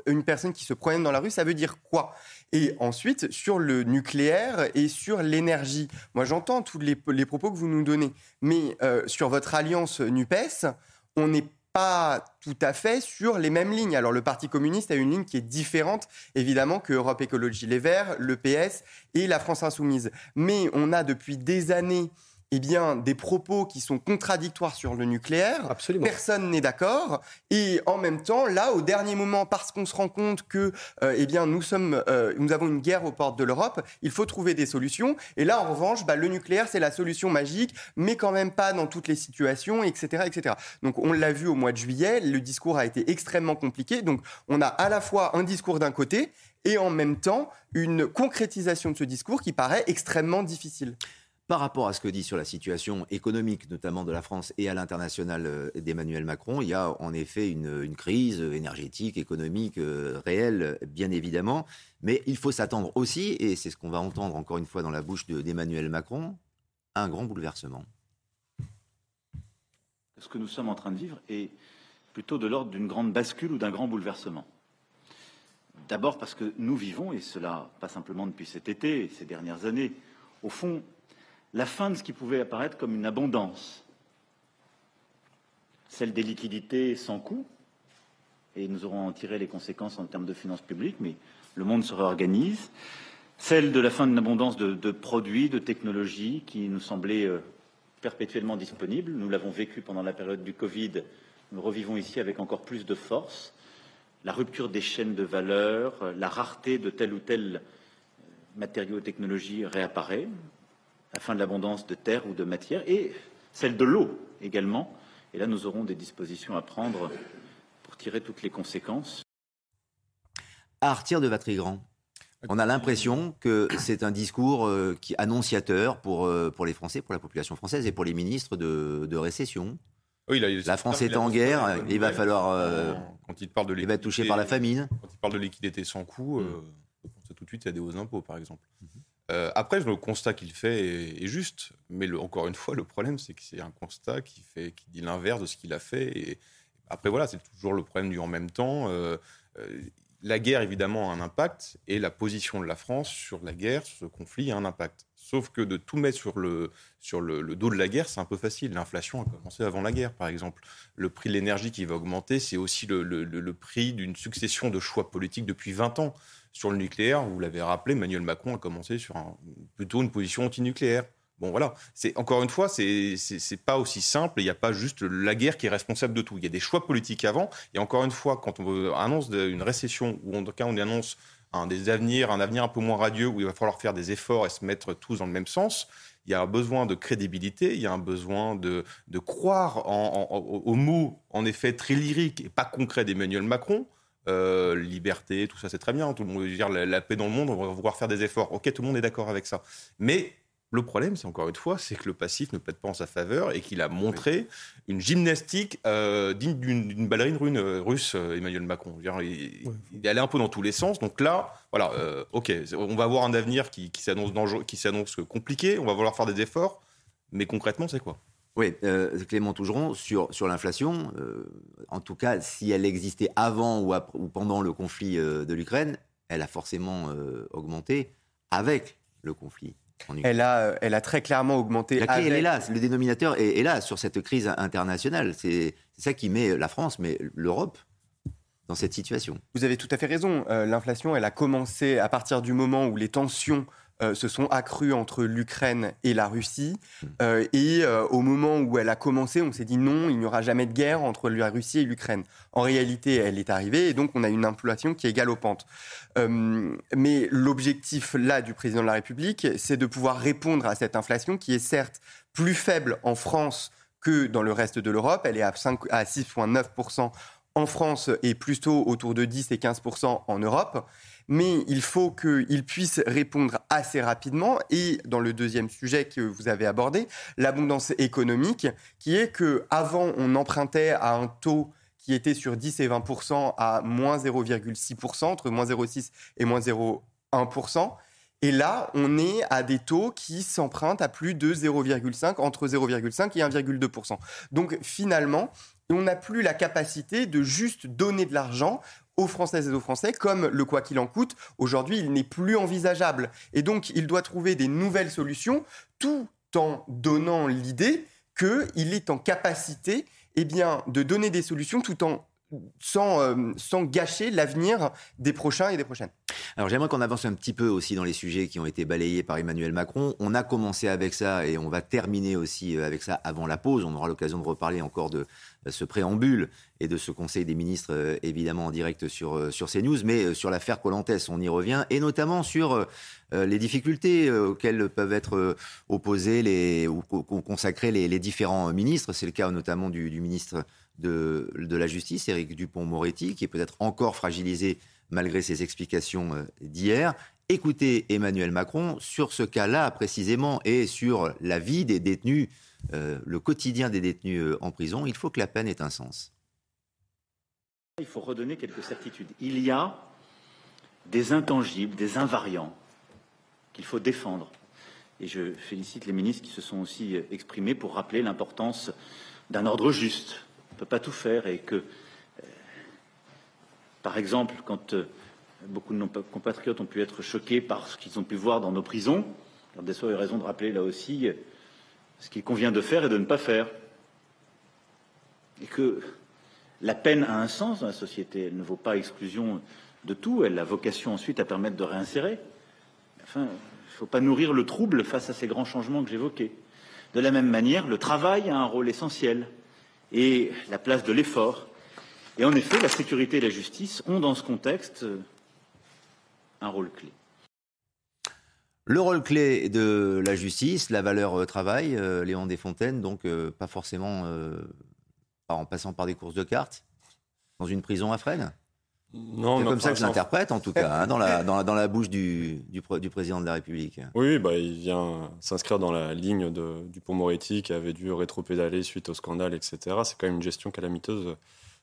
une personne qui se promène dans la rue, ça veut dire quoi ? Et ensuite, sur le nucléaire et sur l'énergie, moi j'entends tous les, les propos que vous nous donnez, mais euh, sur votre alliance NUPES, on n'est pas tout à fait sur les mêmes lignes. Alors le Parti communiste a une ligne qui est différente, évidemment, que Europe Écologie Les Verts, l'E P S et la France Insoumise. Mais on a depuis des années eh bien, des propos qui sont contradictoires sur le nucléaire. Absolument. Personne n'est d'accord. Et en même temps, là, au dernier moment, parce qu'on se rend compte que euh, eh bien, nous, sommes, euh, nous avons une guerre aux portes de l'Europe, il faut trouver des solutions. Et là, en revanche, bah, le nucléaire, c'est la solution magique, mais quand même pas dans toutes les situations, et cetera, et cetera. Donc, on l'a vu au mois de juillet, le discours a été extrêmement compliqué. Donc, on a à la fois un discours d'un côté et en même temps une concrétisation de ce discours qui paraît extrêmement difficile. Par rapport à ce que dit sur la situation économique, notamment de la France et à l'international euh, d'Emmanuel Macron, il y a en effet une, une crise énergétique, économique euh, réelle, bien évidemment. Mais il faut s'attendre aussi, et c'est ce qu'on va entendre encore une fois dans la bouche de, d'Emmanuel Macron, à un grand bouleversement. Ce que nous sommes en train de vivre est plutôt de l'ordre d'une grande bascule ou d'un grand bouleversement. D'abord parce que nous vivons, et cela pas simplement depuis cet été, ces dernières années, au fond, la fin de ce qui pouvait apparaître comme une abondance, celle des liquidités sans coût, et nous aurons à en tirer les conséquences en termes de finances publiques, mais le monde se réorganise, celle de la fin d'une abondance de, de produits, de technologies qui nous semblaient euh, perpétuellement disponibles. Nous l'avons vécu pendant la période du Covid, nous revivons ici avec encore plus de force. La rupture des chaînes de valeur, la rareté de tel ou tel matériau et technologie réapparaît, la fin de l'abondance de terre ou de matière, et celle de l'eau également. Et là, nous aurons des dispositions à prendre pour tirer toutes les conséquences. Arthur de Vatrigan, on a l'impression que c'est un discours euh, qui annonciateur pour, euh, pour les Français, pour la population française et pour les ministres de, de récession. Oui, là, la France est en guerre, il va falloir... Euh, quand il parle de il va être touché par la famine. Quand il parle de liquidité sans coût, mmh. euh, ça tout de suite, il y a des hauts impôts, par exemple. Mmh. Euh, après, le constat qu'il fait est, est juste, mais le, encore une fois, le problème, c'est que c'est un constat qui, fait, qui dit l'inverse de ce qu'il a fait. Et après, voilà, c'est toujours le problème du en même temps. Euh, euh, la guerre, évidemment, a un impact, et la position de la France sur la guerre, sur ce conflit, a un impact. Sauf que de tout mettre sur le, sur le, le dos de la guerre, c'est un peu facile. L'inflation a commencé avant la guerre, par exemple. Le prix de l'énergie qui va augmenter, c'est aussi le, le, le prix d'une succession de choix politiques depuis vingt ans. Sur le nucléaire, vous l'avez rappelé, Emmanuel Macron a commencé sur un, plutôt une position anti-nucléaire. Bon, voilà. C'est, encore une fois, c'est, c'est, c'est pas aussi simple. Il n'y a pas juste la guerre qui est responsable de tout. Il y a des choix politiques avant. Et encore une fois, quand on annonce une récession, ou en tout cas on annonce un, des avenirs, un avenir un peu moins radieux, où il va falloir faire des efforts et se mettre tous dans le même sens, il y a un besoin de crédibilité, il y a un besoin de, de croire en, en, aux mots, en effet, très lyriques et pas concrets d'Emmanuel Macron. Euh, liberté, tout ça, c'est très bien. Tout le monde veut dire la, la paix dans le monde, on va vouloir faire des efforts. Ok, tout le monde est d'accord avec ça. Mais le problème, c'est encore une fois, c'est que le passif ne plaide pas en sa faveur et qu'il a montré une gymnastique euh, digne d'une, d'une ballerine rune, euh, russe, euh, Emmanuel Macron. Dire, il, ouais. il allait un peu dans tous les sens. Donc là, voilà, euh, ok, on va avoir un avenir qui, qui, s'annonce dangereux, qui s'annonce compliqué. On va vouloir faire des efforts, mais concrètement, c'est quoi ? Oui, euh, Clément Tougeron, sur, sur l'inflation, euh, en tout cas, si elle existait avant ou, après, ou pendant le conflit euh, de l'Ukraine, elle a forcément euh, augmenté avec le conflit en Ukraine. Elle a, elle a très clairement augmenté. La clé, avec... elle est là, le dénominateur est, est là, sur cette crise internationale. C'est, c'est ça qui met la France, mais l'Europe, dans cette situation. Vous avez tout à fait raison. Euh, l'inflation, elle a commencé à partir du moment où les tensions Euh, se sont accrues entre l'Ukraine et la Russie. Euh, et euh, au moment où elle a commencé, on s'est dit non, il n'y aura jamais de guerre entre la Russie et l'Ukraine. En réalité, elle est arrivée et donc on a une inflation qui est galopante. Euh, mais l'objectif là du président de la République, c'est de pouvoir répondre à cette inflation qui est certes plus faible en France que dans le reste de l'Europe. Elle est à, cinq, à six virgule neuf pour cent en France et plutôt autour de dix et quinze pour cent en Europe. Mais il faut qu'il puisse répondre assez rapidement. Et dans le deuxième sujet que vous avez abordé, l'abondance économique, qui est qu'avant, on empruntait à un taux qui était sur dix et vingt pour cent à moins zéro virgule six pour cent, entre moins zéro virgule six et moins zéro virgule un pour cent. Et là, on est à des taux qui s'empruntent à plus de zéro virgule cinq, entre zéro virgule cinq et un virgule deux pour cent. Donc finalement, on n'a plus la capacité de juste donner de l'argent aux Françaises et aux Français, comme le quoi qu'il en coûte, aujourd'hui, il n'est plus envisageable. Et donc, il doit trouver des nouvelles solutions, tout en donnant l'idée qu'il est en capacité eh bien, de donner des solutions tout en sans, euh, sans gâcher l'avenir des prochains et des prochaines. Alors j'aimerais qu'on avance un petit peu aussi dans les sujets qui ont été balayés par Emmanuel Macron. On a commencé avec ça et on va terminer aussi avec ça avant la pause. On aura l'occasion de reparler encore de ce préambule et de ce Conseil des ministres, évidemment en direct sur, sur CNews, mais sur l'affaire Colantes, on y revient, et notamment sur les difficultés auxquelles peuvent être opposés les, ou consacrés les, les différents ministres. C'est le cas notamment du, du ministre de, de la Justice, Éric Dupond-Moretti, qui est peut-être encore fragilisé malgré ses explications d'hier. Écoutez Emmanuel Macron sur ce cas-là précisément et sur la vie des détenus, euh, le quotidien des détenus en prison. Il faut que la peine ait un sens. Il faut redonner quelques certitudes. Il y a des intangibles, des invariants qu'il faut défendre. Et je félicite les ministres qui se sont aussi exprimés pour rappeler l'importance d'un ordre juste. On ne peut pas tout faire et que, euh, par exemple, quand euh, beaucoup de nos compatriotes ont pu être choqués par ce qu'ils ont pu voir dans nos prisons, Garde des Sceaux a eu raison de rappeler là aussi euh, ce qu'il convient de faire et de ne pas faire. Et que la peine a un sens dans la société. Elle ne vaut pas exclusion de tout. Elle a vocation ensuite à permettre de réinsérer. Enfin, il ne faut pas nourrir le trouble face à ces grands changements que j'évoquais. De la même manière, le travail a un rôle essentiel et la place de l'effort. Et en effet, la sécurité et la justice ont dans ce contexte un rôle clé. Le rôle clé de la justice, la valeur travail, euh, Léon Desfontaines, donc euh, pas forcément euh, en passant par des courses de cartes, dans une prison à Fresnes. Non, c'est mais comme ça que je enfin, l'interprète, en tout cas, hein, dans, la, dans, la, dans la bouche du, du, du président de la République. Oui, bah, il vient s'inscrire dans la ligne de Dupond-Moretti qui avait dû rétropédaler suite au scandale, et cetera. C'est quand même une gestion calamiteuse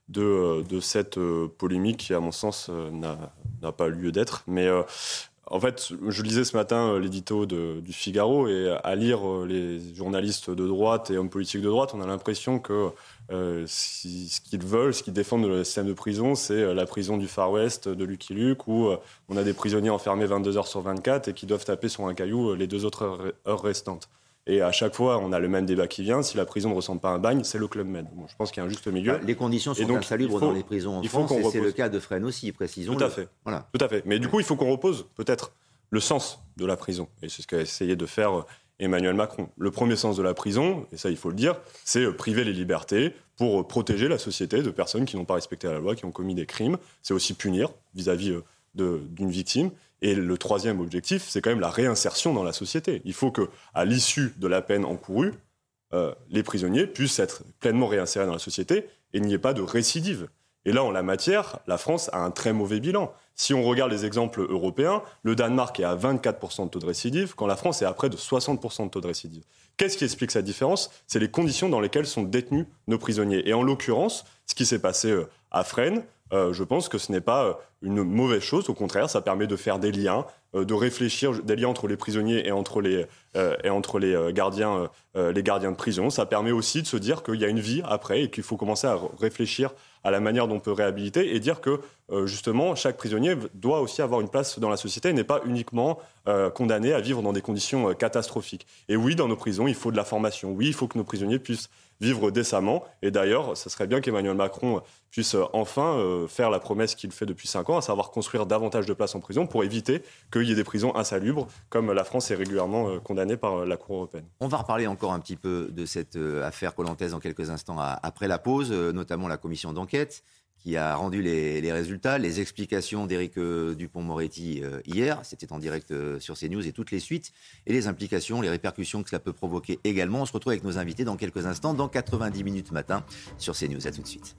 de, de cette polémique qui, à mon sens, n'a, n'a pas lieu d'être. Mais euh, en fait, je lisais ce matin l'édito de, du Figaro et à lire les journalistes de droite et hommes politiques de droite, on a l'impression que Euh, si, ce qu'ils veulent, ce qu'ils défendent le système de prison, c'est la prison du Far West, de Lucky Luke, où euh, on a des prisonniers enfermés vingt-deux heures sur vingt-quatre et qui doivent taper sur un caillou les deux autres heures, heures restantes. Et à chaque fois, on a le même débat qui vient. Si la prison ne ressemble pas à un bagne, c'est le Club Med. Bon, je pense qu'il y a un juste milieu. Bah, les conditions sont donc, insalubres faut, dans les prisons en France, et repose... c'est le cas de Fresnes aussi, précisons-le. Tout à fait. Voilà. Tout à fait. Mais du coup, il faut qu'on repose peut-être le sens de la prison. Et c'est ce qu'a essayé de faire Emmanuel Macron. Le premier sens de la prison, et ça il faut le dire, c'est priver les libertés pour protéger la société de personnes qui n'ont pas respecté la loi, qui ont commis des crimes. C'est aussi punir vis-à-vis de, d'une victime. Et le troisième objectif, c'est quand même la réinsertion dans la société. Il faut qu'à l'issue de la peine encourue, euh, les prisonniers puissent être pleinement réinsérés dans la société et il n'y ait pas de récidive. Et là, en la matière, la France a un très mauvais bilan. Si on regarde les exemples européens, le Danemark est à vingt-quatre pour cent de taux de récidive, quand la France est à près de soixante pour cent de taux de récidive. Qu'est-ce qui explique cette différence ? C'est les conditions dans lesquelles sont détenus nos prisonniers. Et en l'occurrence, ce qui s'est passé à Fresnes, euh, je pense que ce n'est pas une mauvaise chose. Au contraire, ça permet de faire des liens, euh, de réfléchir des liens entre les prisonniers et entre les, euh, et entre les, euh, gardiens, euh, les gardiens de prison. Ça permet aussi de se dire qu'il y a une vie après et qu'il faut commencer à réfléchir à la manière dont on peut réhabiliter et dire que, euh, justement, chaque prisonnier doit aussi avoir une place dans la société et n'est pas uniquement euh, condamné à vivre dans des conditions euh, catastrophiques. Et oui, dans nos prisons, il faut de la formation. Oui, il faut que nos prisonniers puissent vivre décemment. Et d'ailleurs, ce serait bien qu'Emmanuel Macron puisse euh, enfin euh, faire la promesse qu'il fait depuis cinq ans, à savoir construire davantage de places en prison pour éviter qu'il y ait des prisons insalubres, comme la France est régulièrement euh, condamnée par euh, la Cour européenne. On va reparler encore un petit peu de cette euh, affaire Colantes dans quelques instants à, après la pause, euh, notamment la commission d'enquête qui a rendu les, les résultats, les explications d'Éric euh, Dupond-Moretti euh, hier, c'était en direct euh, sur CNews, et toutes les suites, et les implications, les répercussions que cela peut provoquer également. On se retrouve avec nos invités dans quelques instants, dans quatre-vingt-dix minutes matin sur CNews. À tout de suite.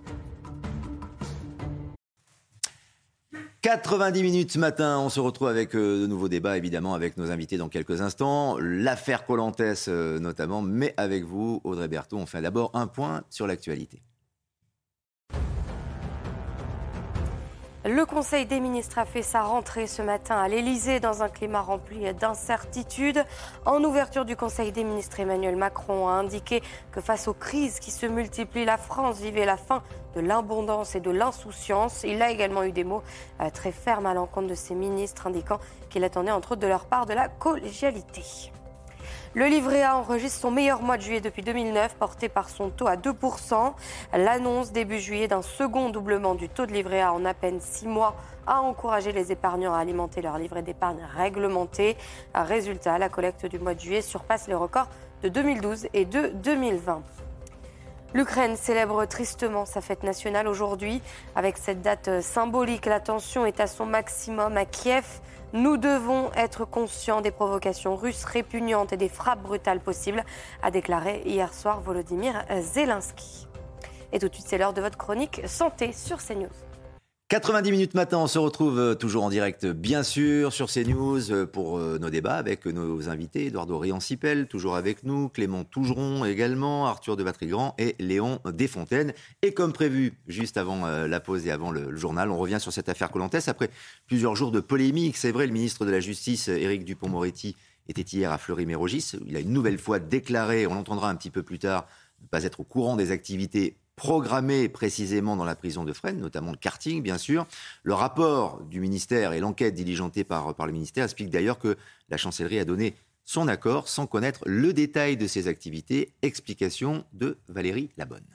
quatre-vingt-dix minutes matin, on se retrouve avec euh, de nouveaux débats, évidemment, avec nos invités dans quelques instants. L'affaire Colantes euh, notamment, mais avec vous, Audrey Berthaud, on fait d'abord un point sur l'actualité. Le Conseil des ministres a fait sa rentrée ce matin à l'Élysée dans un climat rempli d'incertitude. En ouverture du Conseil des ministres, Emmanuel Macron a indiqué que face aux crises qui se multiplient, la France vivait la fin de l'abondance et de l'insouciance. Il a également eu des mots très fermes à l'encontre de ses ministres, indiquant qu'il attendait entre autres de leur part de la collégialité. Le livret A enregistre son meilleur mois de juillet depuis deux mille neuf, porté par son taux à deux pour cent. L'annonce début juillet d'un second doublement du taux de livret A en à peine six mois a encouragé les épargnants à alimenter leur livret d'épargne réglementé. Résultat, la collecte du mois de juillet surpasse les records de deux mille douze et de deux mille vingt. L'Ukraine célèbre tristement sa fête nationale aujourd'hui. Avec cette date symbolique, la tension est à son maximum à Kiev. Nous devons être conscients des provocations russes répugnantes et des frappes brutales possibles, a déclaré hier soir Volodymyr Zelensky. Et tout de suite, c'est l'heure de votre chronique Santé sur CNews. quatre-vingt-dix minutes matin, on se retrouve toujours en direct, bien sûr, sur CNews pour nos débats avec nos invités. Eduardo Riancipel, toujours avec nous, Clément Tougeron également, Arthur de Vatrigan et Léon Desfontaines. Et comme prévu, juste avant la pause et avant le, le journal, on revient sur cette affaire Colantes. Après plusieurs jours de polémique, c'est vrai, le ministre de la Justice, Éric Dupond-Moretti, était hier à Fleury-Mérogis. Il a une nouvelle fois déclaré, on l'entendra un petit peu plus tard, ne pas être au courant des activités programmé précisément dans la prison de Fresnes, notamment le karting, bien sûr. Le rapport du ministère et l'enquête diligentée par, par le ministère expliquent d'ailleurs que la chancellerie a donné son accord sans connaître le détail de ses activités. Explication de Valérie Labonne.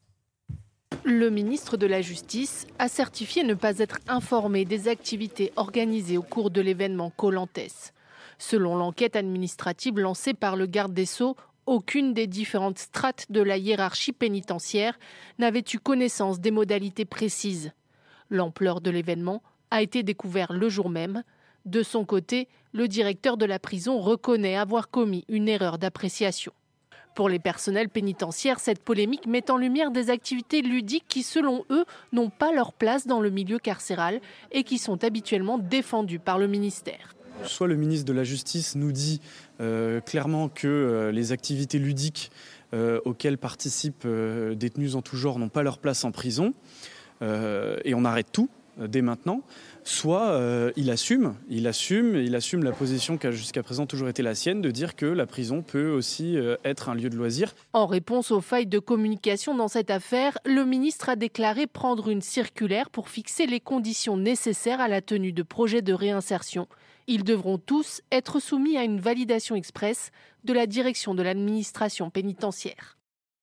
Le ministre de la Justice a certifié ne pas être informé des activités organisées au cours de l'événement Colantes. Selon l'enquête administrative lancée par le garde des Sceaux, aucune des différentes strates de la hiérarchie pénitentiaire n'avait eu connaissance des modalités précises. L'ampleur de l'événement a été découverte le jour même. De son côté, le directeur de la prison reconnaît avoir commis une erreur d'appréciation. Pour les personnels pénitentiaires, cette polémique met en lumière des activités ludiques qui, selon eux, n'ont pas leur place dans le milieu carcéral et qui sont habituellement défendues par le ministère. Soit le ministre de la Justice nous dit euh, clairement que euh, les activités ludiques euh, auxquelles participent euh, détenus en tout genre n'ont pas leur place en prison, euh, et on arrête tout euh, dès maintenant. Soit euh, il assume, il assume, il assume la position qui a jusqu'à présent toujours été la sienne, de dire que la prison peut aussi euh, être un lieu de loisir. En réponse aux failles de communication dans cette affaire, le ministre a déclaré prendre une circulaire pour fixer les conditions nécessaires à la tenue de projets de réinsertion. Ils devront tous être soumis à une validation express de la direction de l'administration pénitentiaire.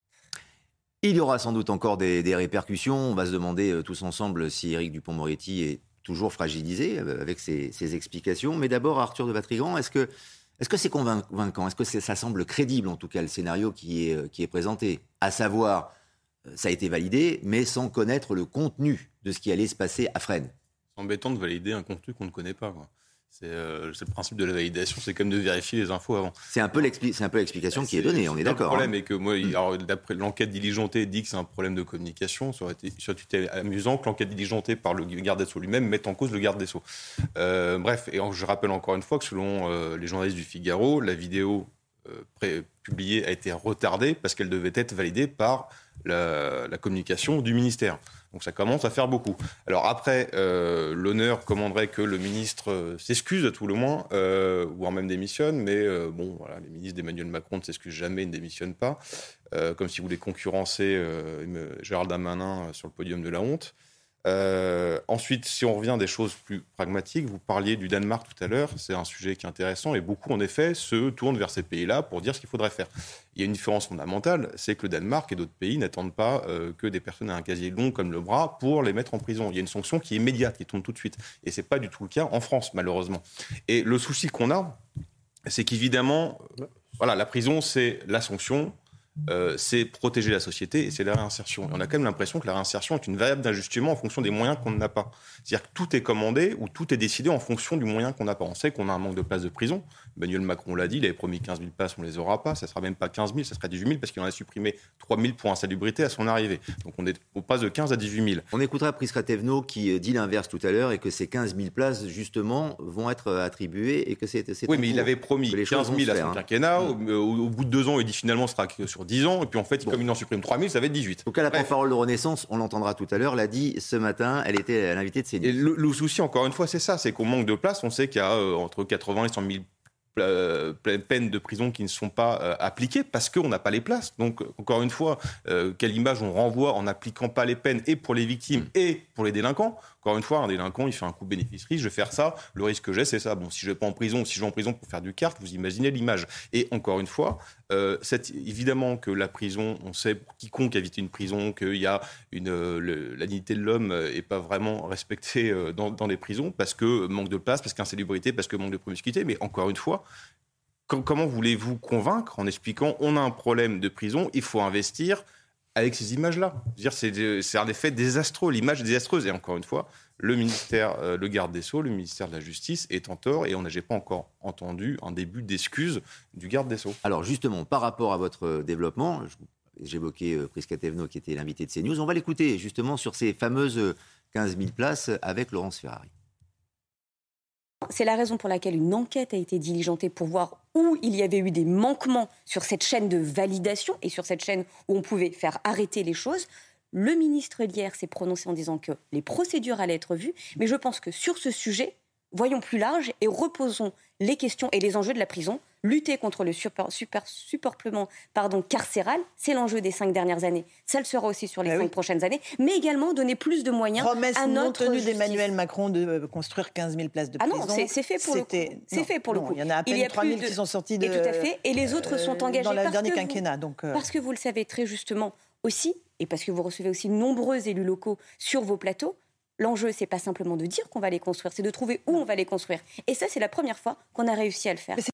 Il y aura sans doute encore des, des répercussions. On va se demander euh, tous ensemble si Éric Dupond-Moretti est toujours fragilisé euh, avec ses, ses explications. Mais d'abord, Arthur de Vatrigan, est-ce que, est-ce que c'est convaincant ? Est-ce que c'est, ça semble crédible, en tout cas, le scénario qui est, qui est présenté ? À savoir, euh, ça a été validé, mais sans connaître le contenu de ce qui allait se passer à Fresnes. C'est embêtant de valider un contenu qu'on ne connaît pas, quoi. C'est, euh, c'est le principe de la validation, c'est quand même de vérifier les infos avant. C'est un peu, l'expli- c'est un peu l'explication bah, qui est donnée, on est d'accord. Le problème hein. est que moi, alors, d'après l'enquête diligentée dit que c'est un problème de communication. Ça aurait été, ça aurait été amusant que l'enquête diligentée par le garde des Sceaux lui-même mette en cause le garde des Sceaux. Euh, bref, et je rappelle encore une fois que selon euh, les journalistes du Figaro, la vidéo euh, pré- publiée a été retardée parce qu'elle devait être validée par la, la communication du ministère. Donc ça commence à faire beaucoup. Alors après, euh, l'honneur commanderait que le ministre euh, s'excuse à tout le moins, euh, voire même démissionne, mais euh, bon, voilà, les ministres d'Emmanuel Macron ne s'excusent jamais et ne démissionnent pas, euh, comme si vous voulez concurrencer euh, Gérald Darmanin sur le podium de la honte. Euh, ensuite, si on revient à des choses plus pragmatiques, vous parliez du Danemark tout à l'heure, c'est un sujet qui est intéressant et beaucoup en effet se tournent vers ces pays-là pour dire ce qu'il faudrait faire. Il y a une différence fondamentale, c'est que le Danemark et d'autres pays n'attendent pas euh, que des personnes à un casier long comme le bras pour les mettre en prison. Il y a une sanction qui est immédiate, qui tombe tout de suite. Et ce n'est pas du tout le cas en France, malheureusement. Et le souci qu'on a, c'est qu'évidemment, euh, voilà, la prison, c'est la sanction. Euh, c'est protéger la société et c'est la réinsertion. Et on a quand même l'impression que la réinsertion est une variable d'ajustement en fonction des moyens qu'on n'a pas. C'est-à-dire que tout est commandé ou tout est décidé en fonction du moyen qu'on n'a pas. On sait qu'on a un manque de places de prison. Emmanuel Macron l'a dit, il avait promis quinze mille places, on ne les aura pas. Ça ne sera même pas quinze mille, ça sera dix-huit mille parce qu'il en a supprimé trois mille pour insalubrité à son arrivée. Donc on, est, on passe de quinze à dix-huit mille. On écoutera Prisca Thévenot qui dit l'inverse tout à l'heure et que ces quinze mille places, justement, vont être attribuées et que c'est... c'est oui, mais il avait promis quinze mille à son quinquennat. Mmh. Au, au, au bout de deux ans, il dit finalement ce sera sur pour dix ans, et puis en fait, bon. comme il en supprime trois mille, ça va être dix-huit. Donc, à la porte-parole de Renaissance, on l'entendra tout à l'heure, l'a dit ce matin, elle était à l'invité de CNews. Et le, le souci, encore une fois, c'est ça, c'est qu'on manque de place. On sait qu'il y a euh, entre quatre-vingts et cent mille Euh, peines de prison qui ne sont pas euh, appliquées parce qu'on n'a pas les places. Donc, encore une fois, euh, quelle image on renvoie en n'appliquant pas les peines et pour les victimes mmh. et pour les délinquants. Encore une fois, un délinquant, il fait un coup bénéfice-risque, je vais faire ça, le risque que j'ai, c'est ça. Bon, si je vais pas en prison, si je vais en prison pour faire du kart, vous imaginez l'image. Et encore une fois, euh, c'est évidemment que la prison, on sait, pour quiconque a visité une prison, qu'il y a une, euh, le, la dignité de l'homme n'est pas vraiment respectée euh, dans, dans les prisons parce que manque de place, parce qu'insalubrité, parce que manque de promiscuité. Mais encore une fois, comment voulez-vous convaincre en expliquant on a un problème de prison, il faut investir avec ces images-là. Je veux dire, c'est, c'est un effet désastreux, l'image est désastreuse. Et encore une fois, le ministère, euh, le garde des Sceaux, le ministère de la Justice est en tort et on n'a pas encore entendu un début d'excuse du garde des Sceaux. Alors justement, par rapport à votre développement, j'évoquais euh, Prisca Thévenot qui était l'invité de CNews, on va l'écouter justement sur ces fameuses quinze mille places avec Laurence Ferrari. C'est la raison pour laquelle une enquête a été diligentée pour voir où il y avait eu des manquements sur cette chaîne de validation et sur cette chaîne où on pouvait faire arrêter les choses. Le ministre hier s'est prononcé en disant que les procédures allaient être vues, mais je pense que sur ce sujet, voyons plus large et reposons les questions et les enjeux de la prison. Lutter contre le super, super, superpeuplement pardon, carcéral, c'est l'enjeu des cinq dernières années. Ça le sera aussi sur les bah cinq oui. prochaines années, mais également donner plus de moyens Promesse à notre tenue justice. d'Emmanuel Macron de construire quinze mille places de prison. Ah non, c'est, c'est fait pour C'était... le coup. C'est non, fait pour non, le coup. Il y en a à peine trois mille de... qui sont sortis de... Et tout à fait. Et les autres sont engagés dans le dernier vous... quinquennat. Donc euh... Parce que vous le savez très justement aussi, et parce que vous recevez aussi de nombreux élus locaux sur vos plateaux. L'enjeu, c'est pas simplement de dire qu'on va les construire, c'est de trouver où on va les construire. Et ça, c'est la première fois qu'on a réussi à le faire.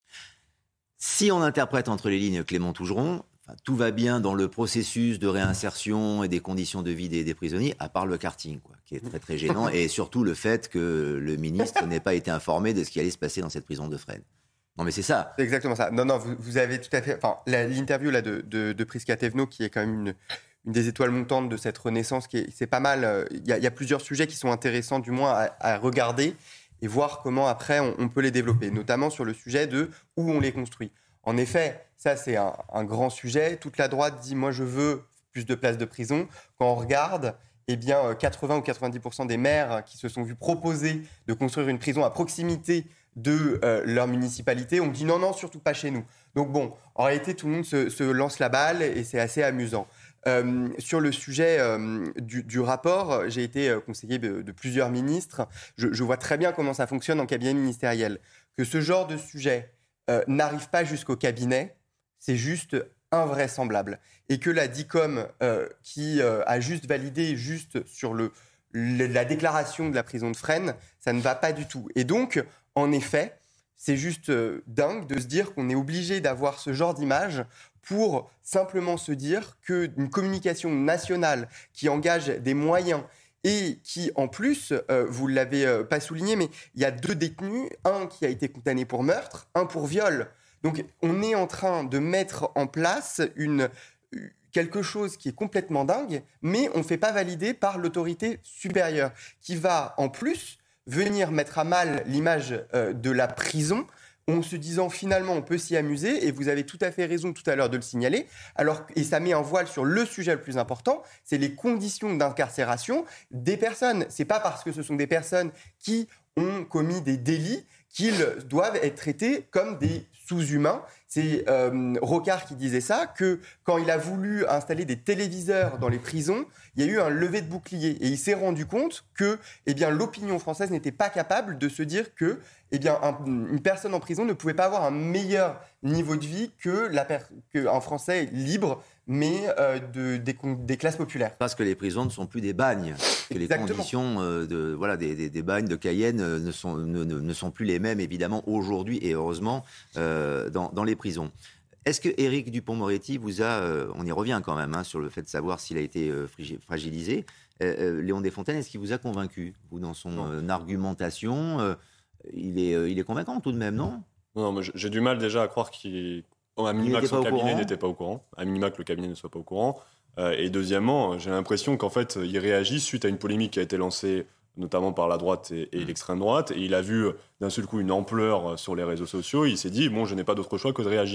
Si on interprète entre les lignes Clément Tougeron, enfin, tout va bien dans le processus de réinsertion et des conditions de vie des, des prisonniers, à part le karting, quoi, qui est très très gênant, et surtout le fait que le ministre n'ait pas été informé de ce qui allait se passer dans cette prison de Fresnes. Non, mais c'est ça. C'est exactement ça. Non, non, vous, vous avez tout à fait... Enfin, la, l'interview là, de, de, de Prisca Thévenot, qui est quand même une... une des étoiles montantes de cette renaissance, qui est, c'est pas mal. Il y, a, il y a plusieurs sujets qui sont intéressants, du moins, à, à regarder et voir comment, après, on, on peut les développer, notamment sur le sujet de où on les construit. En effet, ça, c'est un, un grand sujet. Toute la droite dit « moi, je veux plus de places de prison ». Quand on regarde, eh bien, quatre-vingts ou quatre-vingt-dix pour cent des maires qui se sont vus proposer de construire une prison à proximité de euh, leur municipalité, on dit « non, non, surtout pas chez nous ». Donc bon, en réalité, tout le monde se, se lance la balle et c'est assez amusant. Euh, sur le sujet euh, du, du rapport, j'ai été euh, conseiller de, de plusieurs ministres. Je, je vois très bien comment ça fonctionne en cabinet ministériel. Que ce genre de sujet euh, n'arrive pas jusqu'au cabinet, c'est juste invraisemblable. Et que la DICOM, euh, qui euh, a juste validé juste sur le, le, la déclaration de la prison de Fresnes, ça ne va pas du tout. Et donc, en effet, c'est juste euh, dingue de se dire qu'on est obligé d'avoir ce genre d'image pour simplement se dire qu'une communication nationale qui engage des moyens et qui, en plus, euh, vous ne l'avez euh, pas souligné, mais il y a deux détenus, un qui a été condamné pour meurtre, un pour viol. Donc, on est en train de mettre en place une, quelque chose qui est complètement dingue, mais on ne fait pas valider par l'autorité supérieure, qui va, en plus, venir mettre à mal l'image euh, de la prison, en se disant finalement on peut s'y amuser, et vous avez tout à fait raison tout à l'heure de le signaler, alors, et ça met un voile sur le sujet le plus important, c'est les conditions d'incarcération des personnes. C'est pas parce que ce sont des personnes qui ont commis des délits qu'ils doivent être traités comme des sous-humains. C'est euh, Rocard qui disait ça, que quand il a voulu installer des téléviseurs dans les prisons, il y a eu un lever de bouclier. Et il s'est rendu compte que eh bien, l'opinion française n'était pas capable de se dire que eh bien, un, une personne en prison ne pouvait pas avoir un meilleur niveau de vie que la per- qu'un Français libre, mais euh, de, des, des classes populaires. Parce que les prisons ne sont plus des bagnes, que les Exactement. conditions euh, de, voilà, des, des, des bagnes de Cayenne euh, ne, sont, ne, ne, ne sont plus les mêmes, évidemment, aujourd'hui, et heureusement, euh, dans, dans les prisons. Est-ce que Éric Dupond-Moretti vous a, euh, on y revient quand même, hein, sur le fait de savoir s'il a été euh, fragilisé, euh, euh, Léon Desfontaines, est-ce qu'il vous a convaincu, vous, dans son euh, argumentation euh, il, est, euh, il est convaincant tout de même, non ? Non, mais j'ai du mal déjà à croire qu'il... Oh, à minima que son cabinet n'était pas au courant, à minima que le cabinet ne soit pas au courant. Euh, et deuxièmement, j'ai l'impression qu'en fait, il réagit suite à une polémique qui a été lancée notamment par la droite et, et l'extrême droite, et il a vu d'un seul coup une ampleur sur les réseaux sociaux, il s'est dit, bon, je n'ai pas d'autre choix que de réagir.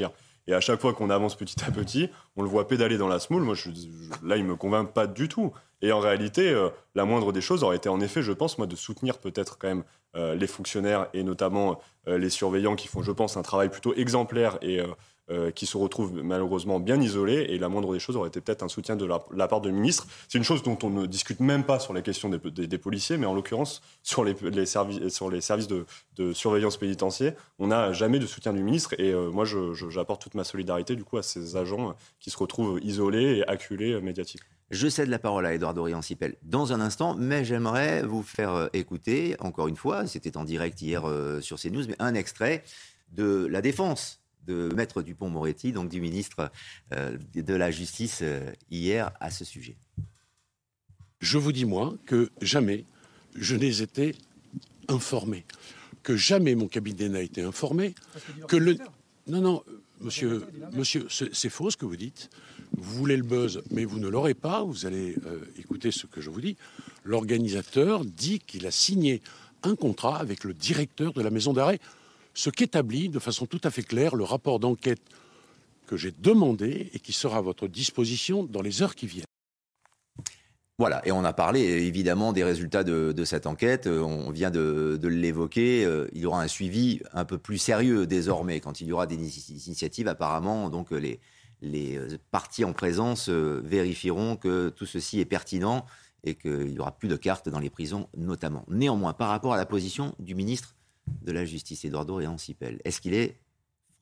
Et à chaque fois qu'on avance petit à petit, on le voit pédaler dans la semoule. Moi, je, je, là, il ne me convainc pas du tout. Et en réalité, euh, la moindre des choses aurait été en effet, je pense, moi, de soutenir peut-être quand même euh, les fonctionnaires et notamment euh, les surveillants qui font, je pense, un travail plutôt exemplaire et euh, euh, qui se retrouvent malheureusement bien isolés. Et la moindre des choses aurait été peut-être un soutien de la, la part du ministre. C'est une chose dont on ne discute même pas sur la question des, des, des policiers, mais en l'occurrence, sur les, les, servi- sur les services de, de surveillance pénitentiaire, on n'a jamais de soutien du ministre. Et euh, moi, je, je, j'apporte toute ma solidarité du coup à ces agents qui se retrouvent isolés et acculés euh, médiatiquement. Je cède la parole à Édouard Dorian-Sipel dans un instant, mais j'aimerais vous faire écouter, encore une fois, c'était en direct hier euh, sur CNews, mais un extrait de la défense de Maître Dupond-Moretti, donc du ministre euh, de la Justice euh, hier à ce sujet. Je vous dis, moi, que jamais je n'ai été informé, que jamais mon cabinet n'a été informé, que le... Non, non, monsieur, monsieur c'est, c'est faux ce que vous dites. Vous voulez le buzz, mais vous ne l'aurez pas. Vous allez euh, écouter ce que je vous dis. L'organisateur dit qu'il a signé un contrat avec le directeur de la maison d'arrêt, ce qu'établit de façon tout à fait claire le rapport d'enquête que j'ai demandé et qui sera à votre disposition dans les heures qui viennent. Voilà, et on a parlé évidemment des résultats de, de cette enquête, on vient de, de l'évoquer, il y aura un suivi un peu plus sérieux désormais quand il y aura des initiatives. Apparemment, donc les, les parties en présence vérifieront que tout ceci est pertinent et qu'il n'y aura plus de cartes dans les prisons notamment. Néanmoins, par rapport à la position du ministre de la Justice, Édouard Dorian-Sipel, est-ce qu'il est fragilisé ?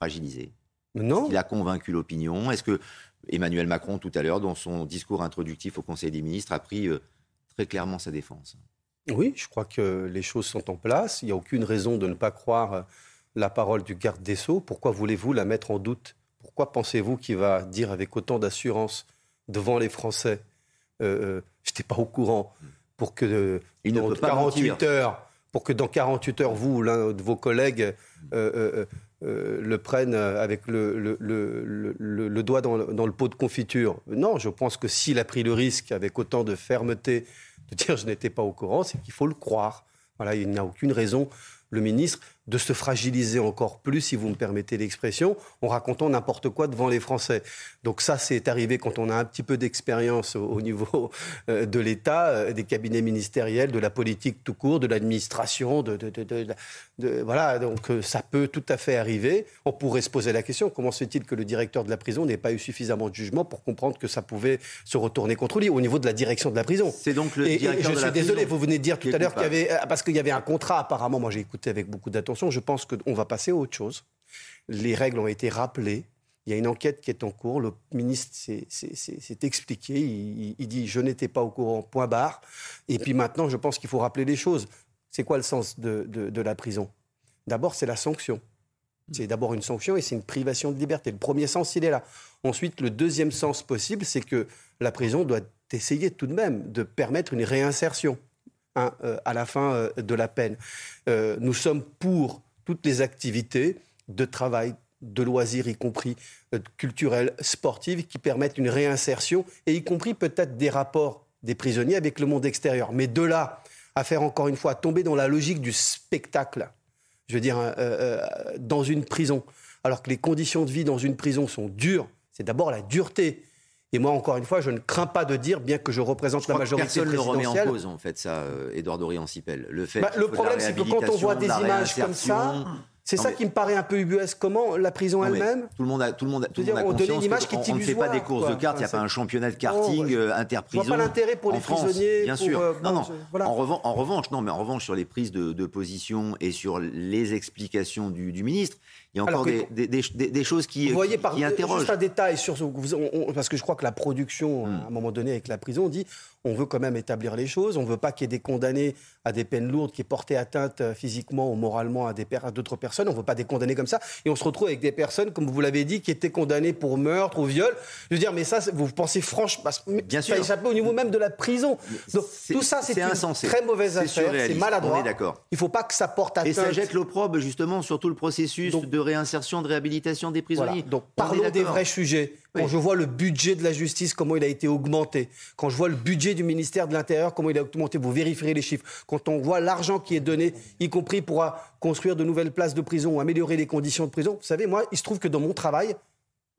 Non. Est-ce qu'il a convaincu l'opinion ? Est-ce que Emmanuel Macron, tout à l'heure, dans son discours introductif au Conseil des ministres, a pris euh, très clairement sa défense ? Oui, je crois que les choses sont en place. Il n'y a aucune raison de ne pas croire la parole du garde des Sceaux. Pourquoi voulez-vous la mettre en doute ? Pourquoi pensez-vous qu'il va dire avec autant d'assurance devant les Français euh, « je n'étais pas au courant » pour que euh, Il dans ne peut pas quarante-huit mentir. heures, pour que dans quarante-huit heures, vous ou l'un de vos collègues euh, euh, euh, le prennent avec le, le, le, le, le doigt dans le, dans le pot de confiture. Non, je pense que s'il a pris le risque avec autant de fermeté de dire « je n'étais pas au courant », c'est qu'il faut le croire. Voilà, il n'a aucune raison, le ministre, de se fragiliser encore plus, si vous me permettez l'expression, en racontant n'importe quoi devant les Français. Donc ça, c'est arrivé quand on a un petit peu d'expérience au, au niveau euh, de l'État, euh, des cabinets ministériels, de la politique tout court, de l'administration, de, de, de, de, de, voilà, donc euh, ça peut tout à fait arriver. On pourrait se poser la question, comment se fait-il que le directeur de la prison n'ait pas eu suffisamment de jugement pour comprendre que ça pouvait se retourner contre lui, au niveau de la direction de la prison. C'est donc le et, directeur et je de suis la désolé, prison vous venez de dire tout à l'heure qu'il y coupable. avait, parce qu'il y avait un contrat apparemment, moi j'ai écouté avec beaucoup d'attention, je pense qu'on va passer à autre chose. Les règles ont été rappelées. Il y a une enquête qui est en cours. Le ministre s'est, s'est, s'est, s'est expliqué. Il, il dit « je n'étais pas au courant, point barre ». Et puis maintenant, je pense qu'il faut rappeler les choses. C'est quoi le sens de, de, de la prison ? D'abord, c'est la sanction. C'est d'abord une sanction et c'est une privation de liberté. Le premier sens, il est là. Ensuite, le deuxième sens possible, c'est que la prison doit essayer tout de même de permettre une réinsertion. Hein, euh, à la fin euh, de la peine. Euh, nous sommes pour toutes les activités de travail, de loisirs, y compris euh, culturelles, sportives, qui permettent une réinsertion, et y compris peut-être des rapports des prisonniers avec le monde extérieur. Mais de là à faire encore une fois tomber dans la logique du spectacle, je veux dire, euh, euh, dans une prison, alors que les conditions de vie dans une prison sont dures, c'est d'abord la dureté. Et moi, encore une fois, je ne crains pas de dire, bien que je représente Je la crois que majorité personne ne présidentielle... remet en cause, en fait, ça, euh, Édouard Dorian-Sipel. Le fait Bah, qu'il le faut de problème, la c'est que quand on voit des réhabilitation, de la images comme ça, réinsertion, c'est non, ça mais- qui me paraît un peu ubuesque. Comment la prison Non, mais elle-même... Tout le monde a, tout le monde a, tout Je le veux monde a dire, on donnait conscience une image qui est qu'on on ne fait pas des illusoire, courses quoi. de cartes, il n'y a Enfin, pas un championnat de karting Non, euh, je interprison. vois pas l'intérêt pour les en France, prisonniers, bien pour, sûr. euh, non, bon, non. je- voilà. En, revan- en revanche, non, mais en revanche, sur les prises de, de position et sur les explications du, du ministre, il y a Alors encore que- des, des, des, des choses qui, Vous voyez, qui, par, qui interrogent. juste un détail, sur ce, vous- on- on- parce que je crois que la production, Hmm. à un moment donné, avec la prison, dit on veut quand même établir les choses, on ne veut pas qu'il y ait des condamnés à des peines lourdes qui aient porté atteinte euh, physiquement ou moralement à, des, per- à d'autres personnes, on ne veut pas des condamnés comme ça, et on se retrouve avec des personnes, comme vous l'avez dit, qui étaient condamnées pour meurtre ou viol. Je veux dire, mais ça, c'est- vous pensez franchement, parce que Bien ça sûr. échappait au niveau même de la prison. Donc, C'est- tout ça, c'est, c'est une insensé. très mauvaise C'est affaire, c'est surréaliste. maladroit. On est d'accord. Il ne faut pas que ça porte atteinte. Et ça jette l'opprobre justement sur tout le processus Donc- de réinsertion, de réhabilitation des Voilà. prisonniers. Donc On est parlons des d'accord. vrais sujets. Quand Oui. je vois le budget de la justice, comment il a été augmenté, quand je vois le budget du ministère de l'Intérieur, comment il a augmenté, vous vérifierez les chiffres, quand on voit l'argent qui est donné, y compris pour euh, construire de nouvelles places de prison ou améliorer les conditions de prison, vous savez, moi, il se trouve que dans mon travail,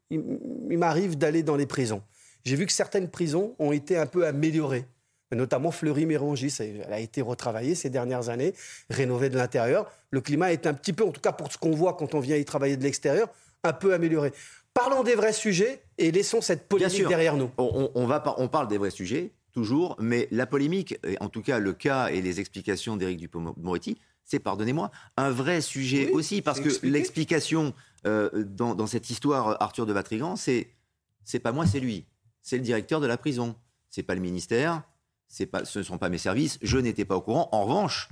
il, il m'arrive d'aller dans les prisons. J'ai vu que certaines prisons ont été un peu améliorées, notamment Fleury-Mérogis. Elle a été retravaillée ces dernières années, rénovée de l'intérieur. Le climat est un petit peu, en tout cas pour ce qu'on voit quand on vient y travailler de l'extérieur, un peu amélioré. Parlons des vrais sujets et laissons cette polémique derrière nous. On, on, va par, on parle des vrais sujets, toujours, mais la polémique, en tout cas le cas et les explications d'Éric Dupond-Moretti, c'est, pardonnez-moi, un vrai sujet oui, aussi, parce que expliqué. l'explication euh, dans, dans cette histoire, Arthur de Vatrigan, c'est c'est pas moi, c'est lui. C'est le directeur de la prison. C'est pas le ministère, c'est pas, ce ne sont pas mes services, je n'étais pas au courant. En revanche,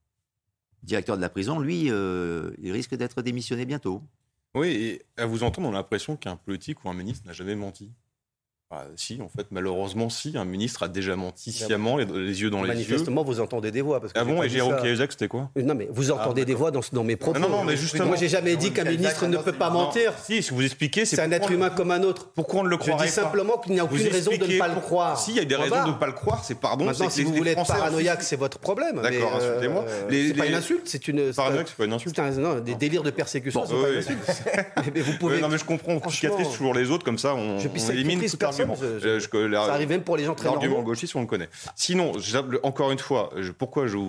le directeur de la prison, lui, euh, il risque d'être démissionné bientôt. Oui, et à vous entendre, on a l'impression qu'un politique ou un ministre n'a jamais menti. Bah, si, en fait, malheureusement, si, un ministre a déjà menti sciemment, les, les yeux dans les yeux. Manifestement, vous entendez des voix. Parce que ah bon, et Jérôme Cahuzac, c'était quoi? Non, mais vous entendez ah, des voix dans, dans mes propos. Ah non, non, mais justement. Moi, j'ai jamais dit qu'un ministre ne peut pas mentir. Si, si vous expliquez, c'est. C'est un être humain comme un autre. Pourquoi on ne le croirait pas? Je dis simplement qu'il n'y a aucune raison de ne pas le croire. Si, il y a des raisons de ne pas le croire, c'est pardon. Maintenant, si vous voulez être paranoïaque, c'est votre problème. D'accord, insultez-moi. C'est pas une insulte, c'est une. Paranoïaque, c'est pas une insulte. Non, des délires de persécution, c'est pas une insulte. Mais vous pouvez. Non, mais je comprends. On cicatrise toujours les autres, comme ça, on élimine tout argument. Ça arrive même pour les gens très normaux. L'argument gauchiste, on le connaît. Sinon, encore une fois, je, pourquoi je,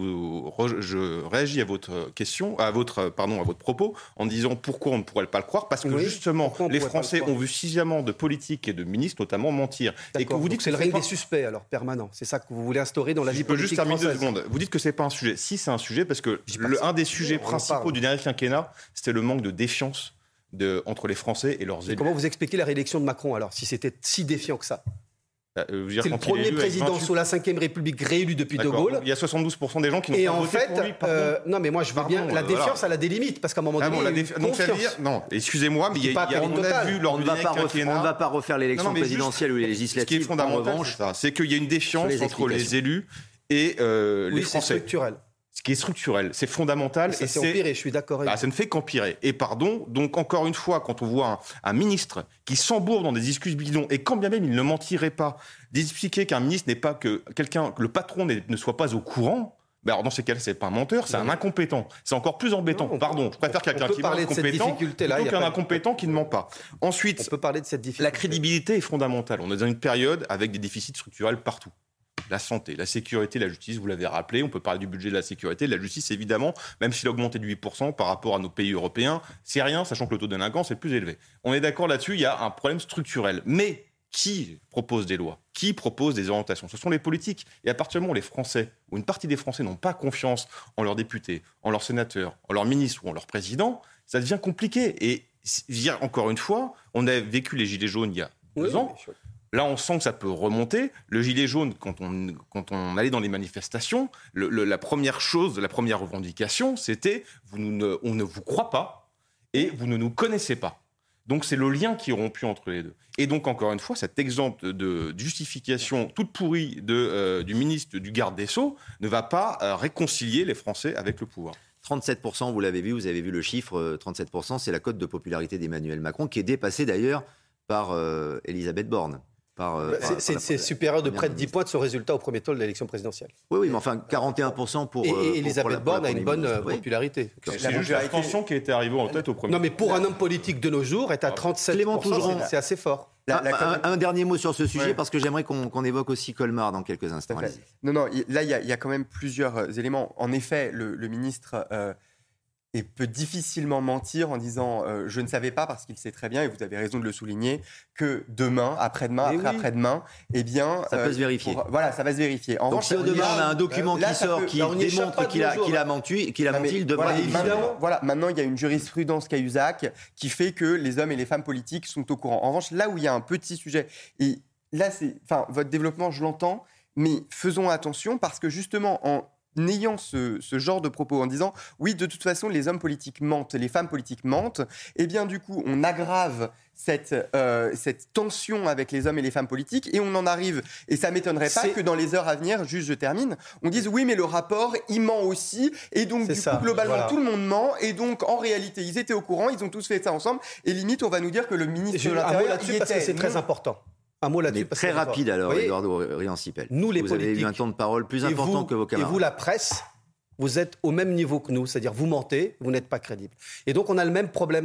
je réagis à votre question, à votre, pardon, à votre propos, en disant pourquoi on ne pourrait pas le croire, parce que oui, justement, les Français ont vu suffisamment de politiques et de ministres, notamment, mentir. Et que vous dites que c'est le règne pas... des suspects, alors permanent. C'est ça que vous voulez instaurer dans la vie politique française. Je peux juste terminer deux secondes. Vous dites que c'est pas un sujet. Si, c'est un sujet, parce que le, un des sujets principaux du dernier quinquennat, c'était le manque de défiance de, entre les Français et leurs élus. Comment vous expliquez la réélection de Macron, alors, si c'était si défiant que ça? Euh, c'est le premier président sous la cinquième République réélu depuis De Gaulle. Il y a soixante-douze pour cent des gens qui n'ont et pas en voté fait, pour lui. Euh, non, mais moi je veux pardon, bien. La défiance, voilà. Elle a des limites parce qu'à un moment donné, ah bon, il y a défi... Donc, ça veut dire, non, excusez-moi, mais il y a, il y a on a vu lors on, du va pas refaire, on ne va pas refaire l'élection présidentielle ou les législatives. Ce qui est fondamental, en revanche, c'est, c'est qu'il y a une défiance les entre les élus et euh, oui, les Français. C'est structurel. Ce qui est structurel, c'est fondamental. Et ça et c'est empiré, je suis d'accord avec bah, ça ne fait qu'empirer. Et pardon, donc encore une fois, quand on voit un, un ministre qui s'embourbe dans des excuses bidons, et quand bien même il ne mentirait pas, d'expliquer qu'un ministre n'est pas que quelqu'un, que le patron ne soit pas au courant, bah alors dans ces cas-là, c'est pas un menteur, c'est un incompétent. C'est encore plus embêtant. Non, Pardon, peut, je préfère quelqu'un qui ment compétent plutôt qu'un incompétent qui ne ment pas. Ensuite, on peut parler de cette difficulté. La crédibilité est fondamentale. On est dans une période avec des déficits structurels partout. La santé, la sécurité, la justice, vous l'avez rappelé, on peut parler du budget de la sécurité, de la justice évidemment, même s'il a augmenté de huit pour cent par rapport à nos pays européens, c'est rien, sachant que le taux de délinquance est plus élevé. On est d'accord là-dessus, il y a un problème structurel. Mais qui propose des lois? Qui propose des orientations? Ce sont les politiques. Et à partir du moment où les Français, ou une partie des Français n'ont pas confiance en leurs députés, en leurs sénateurs, en leurs ministres ou en leurs présidents, ça devient compliqué. Et je veux dire, encore une fois, on a vécu les Gilets jaunes il y a deux oui, ans. Là, on sent que ça peut remonter. Le gilet jaune, quand on, quand on allait dans les manifestations, le, le, la première chose, la première revendication, c'était vous ne, on ne vous croit pas et vous ne nous connaissez pas. Donc, c'est le lien qui est rompu entre les deux. Et donc, encore une fois, cet exemple de, de justification toute pourrie de, euh, du ministre du garde des Sceaux ne va pas euh, réconcilier les Français avec le pouvoir. trente-sept pour cent, vous l'avez vu, vous avez vu le chiffre, trente-sept pour cent, c'est la cote de popularité d'Emmanuel Macron qui est dépassée d'ailleurs par euh, Elisabeth Borne. Par, euh, c'est, par, c'est, par c'est supérieur de près de dix points de son résultat au premier tour de l'élection présidentielle. Oui, oui, mais enfin, quarante et un pour cent pour... Et, et Elisabeth Borne a une bonne euh, popularité. C'est, c'est juste la tension qui était arrivée en tête au premier tour. Non, mais pour un homme politique de nos jours, être à trente-sept pour cent, c'est, c'est assez fort. La, la, un, un, un dernier mot sur ce sujet, ouais. Parce que j'aimerais qu'on, qu'on évoque aussi Colmar dans quelques instants. Non, non, là, il y, y a quand même plusieurs éléments. En effet, le, le ministre... Euh, et peut difficilement mentir en disant euh, je ne savais pas, parce qu'il sait très bien, et vous avez raison de le souligner, que demain, après-demain, après, oui. après-demain, eh bien... Ça euh, peut se vérifier. Pour, voilà, ça va se vérifier. En Donc si demain on a un document là, qui sort, peut, qui démontre qu'il a, qu'il a menti, qu'il a menti, il devrait... Voilà, évidemment. Voilà, maintenant il y a une jurisprudence Cahuzac qui fait que les hommes et les femmes politiques sont au courant. En revanche, là où il y a un petit sujet, et là, c'est, enfin, votre développement, je l'entends, mais faisons attention, parce que justement, en... n'ayant ce, ce genre de propos en disant oui, de toute façon les hommes politiques mentent, les femmes politiques mentent, et eh bien du coup on aggrave cette, euh, cette tension avec les hommes et les femmes politiques, et on en arrive, et ça m'étonnerait pas c'est... que dans les heures à venir, juste je termine, on dise oui mais le rapport il ment aussi, et donc c'est du ça. coup globalement voilà. Tout le monde ment, et donc en réalité ils étaient au courant, ils ont tous fait ça ensemble, et limite on va nous dire que le ministre je, de l'Intérieur y était. Parce que c'est très important. Un mot là-dessus. Mais très rapide alors, Eduardo Riancipel. Nous les vous politiques. Vous avez eu un temps de parole plus important vous, que vos camarades. Et vous la presse, vous êtes au même niveau que nous, c'est-à-dire vous mentez, vous n'êtes pas crédible. Et donc on a le même problème.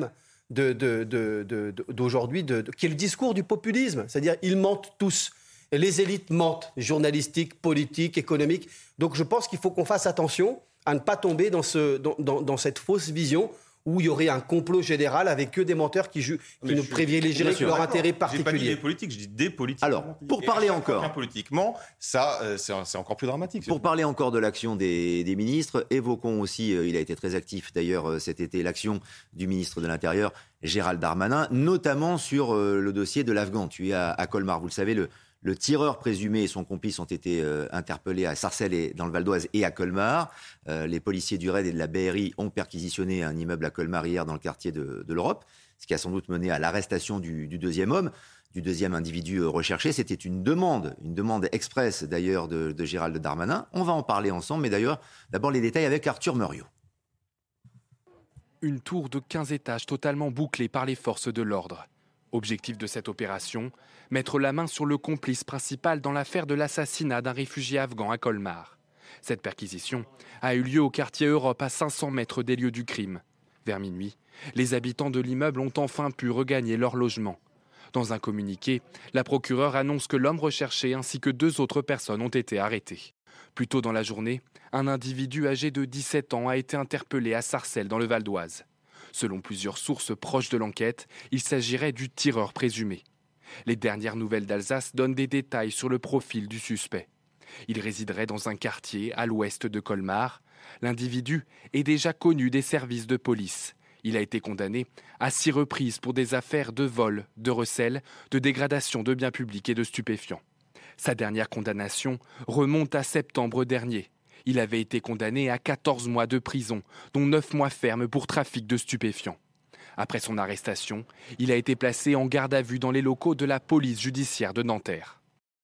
de, de, de, de, d'aujourd'hui, de, de, qui est le discours du populisme. C'est-à-dire, ils mentent tous. Et les élites mentent, journalistiques, politiques, économiques. Donc je pense qu'il faut qu'on fasse attention à ne pas tomber dans, ce, dans, dans, dans cette fausse vision où il y aurait un complot général avec que des menteurs qui, ju- qui ne privilégieraient que leur intérêt particulier. Je n'ai pas dit des politiques, je dis des politiques. Alors, pour Et parler à chaque fois encore... qu'un politiquement, ça, euh, c'est, c'est encore plus dramatique. Pour parler encore de l'action des, des ministres, évoquons aussi, euh, il a été très actif d'ailleurs euh, cet été, l'action du ministre de l'Intérieur, Gérald Darmanin, notamment sur euh, le dossier de l'Afghan tué à, à Colmar. Vous le savez, le, le tireur présumé et son complice ont été euh, interpellés à Sarcelles et dans le Val d'Oise et à Colmar. Euh, les policiers du R A I D et de la B R I ont perquisitionné un immeuble à Colmar hier dans le quartier de, de l'Europe, ce qui a sans doute mené à l'arrestation du, du deuxième homme, du deuxième individu recherché. C'était une demande, une demande express d'ailleurs de, de Gérald Darmanin. On va en parler ensemble, mais d'ailleurs, d'abord les détails avec Arthur Muriot. Une tour de quinze étages totalement bouclée par les forces de l'ordre. Objectif de cette opération, mettre la main sur le complice principal dans l'affaire de l'assassinat d'un réfugié afghan à Colmar. Cette perquisition a eu lieu au quartier Europe à cinq cents mètres des lieux du crime. Vers minuit, les habitants de l'immeuble ont enfin pu regagner leur logement. Dans un communiqué, la procureure annonce que l'homme recherché ainsi que deux autres personnes ont été arrêtées. Plus tôt dans la journée, un individu âgé de dix-sept ans a été interpellé à Sarcelles dans le Val d'Oise. Selon plusieurs sources proches de l'enquête, il s'agirait du tireur présumé. Les dernières nouvelles d'Alsace donnent des détails sur le profil du suspect. Il résiderait dans un quartier à l'ouest de Colmar. L'individu est déjà connu des services de police. Il a été condamné à six reprises pour des affaires de vol, de recel, de dégradation de biens publics et de stupéfiants. Sa dernière condamnation remonte à septembre dernier. Il avait été condamné à quatorze mois de prison, dont neuf mois fermes pour trafic de stupéfiants. Après son arrestation, il a été placé en garde à vue dans les locaux de la police judiciaire de Nanterre.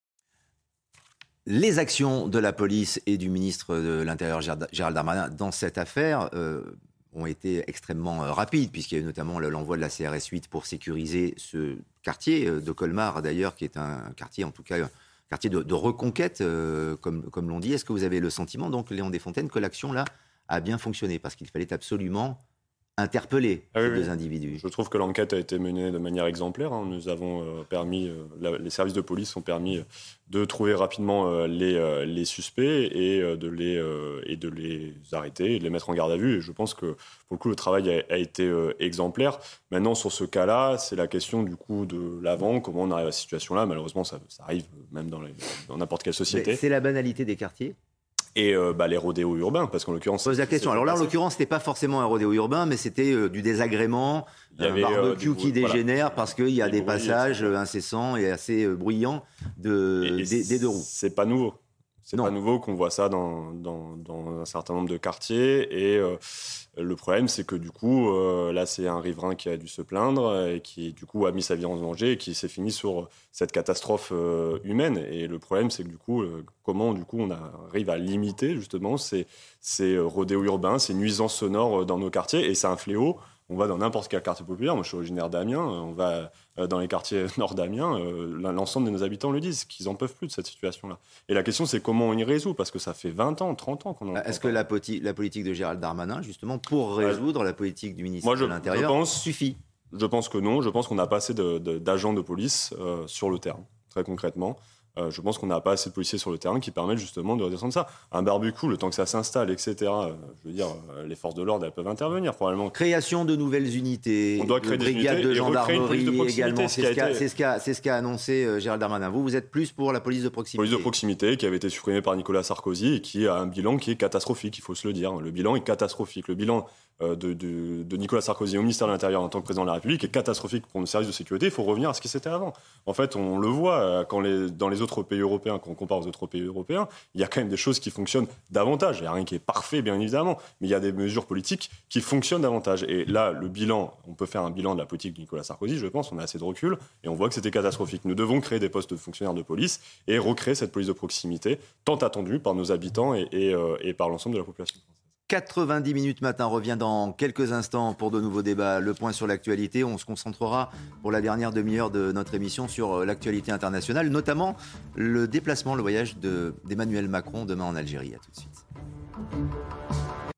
Les actions de la police et du ministre de l'Intérieur Gérald Darmanin dans cette affaire euh, ont été extrêmement euh, rapides, puisqu'il y a eu notamment l'envoi de la C R S huit pour sécuriser ce quartier euh, de Colmar, d'ailleurs, qui est un quartier, en tout cas, un quartier de, de reconquête, euh, comme, comme l'on dit. Est-ce que vous avez le sentiment, donc, Léon Desfontaines, que l'action, là, a bien fonctionné? Parce qu'il fallait absolument interpeller ah ces oui, deux oui. individus. Je trouve que l'enquête a été menée de manière exemplaire. Hein. Nous avons euh, permis, euh, la, les services de police ont permis euh, de trouver rapidement euh, les, euh, les suspects et, euh, de les, euh, et de les arrêter et de les mettre en garde à vue. Et je pense que, pour le coup, le travail a, a été euh, exemplaire. Maintenant, sur ce cas-là, c'est la question du coup de l'avant, comment on arrive à cette situation-là. Malheureusement, ça, ça arrive même dans, les, dans n'importe quelle société. Mais c'est la banalité des quartiers. Et euh, bah, les rodéos urbains, parce qu'en l'occurrence... Pose la question. Alors là, en l'occurrence, c'était pas forcément un rodéo urbain, mais c'était euh, du désagrément, Il y avait, un barbecue euh, qui bruit, dégénère voilà. parce qu'il y a des, Des passages bruits, incessants et assez euh, bruyants de, Et des, des deux roues. C'est pas nouveau. C'est Non. pas nouveau qu'on voit ça dans, dans, dans un certain nombre de quartiers. Et euh, le problème, c'est que du coup, euh, là, c'est un riverain qui a dû se plaindre et qui, du coup, a mis sa vie en danger et qui s'est fini sur cette catastrophe euh, humaine. Et le problème, c'est que du coup, euh, comment du coup, on arrive à limiter justement ces, ces rodéos urbains, ces nuisances sonores dans nos quartiers. Et c'est un fléau. On va dans n'importe quel quartier populaire. Moi, je suis originaire d'Amiens. On va dans les quartiers nord d'Amiens. L'ensemble de nos habitants le disent, qu'ils n'en peuvent plus de cette situation-là. Et la question, c'est comment on y résout, parce que ça fait vingt ans, trente ans qu'on en... Est-ce que la, poti- la politique de Gérald Darmanin, justement, pour résoudre ouais. la politique du ministre Moi, je, de l'Intérieur, je pense, suffit? Je pense que non. Je pense qu'on n'a pas assez de, de, d'agents de police euh, sur le terrain, très concrètement. Euh, je pense qu'on n'a pas assez de policiers sur le terrain qui permettent justement de redescendre ça. Un barbecue, le temps que ça s'installe, et cetera. Euh, je veux dire, euh, les forces de l'ordre, elles peuvent intervenir probablement. Création de nouvelles unités, on doit créer de des brigades unités de et gendarmerie de également. C'est ce, été... qu'a, c'est, ce qu'a, c'est ce qu'a annoncé euh, Gérald Darmanin. Vous, vous êtes plus pour la police de proximité. Police de proximité qui avait été supprimée par Nicolas Sarkozy et qui a un bilan qui est catastrophique, il faut se le dire. Le bilan est catastrophique. Le bilan euh, de, de, de Nicolas Sarkozy au ministère de l'Intérieur en tant que président de la République est catastrophique pour nos services de sécurité. Il faut revenir à ce qui c'était avant. En fait, on le voit euh, quand les, dans les autres pays européens, quand on compare aux autres pays européens, il y a quand même des choses qui fonctionnent davantage. Il n'y a rien qui est parfait, bien évidemment, mais il y a des mesures politiques qui fonctionnent davantage. Et là, le bilan, on peut faire un bilan de la politique de Nicolas Sarkozy, je pense, on a assez de recul, et on voit que c'était catastrophique. Nous devons créer des postes de fonctionnaires de police et recréer cette police de proximité, tant attendue par nos habitants et, et, euh, et par l'ensemble de la population française. quatre-vingt-dix minutes matin revient dans quelques instants pour de nouveaux débats. Le point sur l'actualité. On se concentrera pour la dernière demi-heure de notre émission sur l'actualité internationale, notamment le déplacement, le voyage de, d'Emmanuel Macron demain en Algérie. À tout de suite.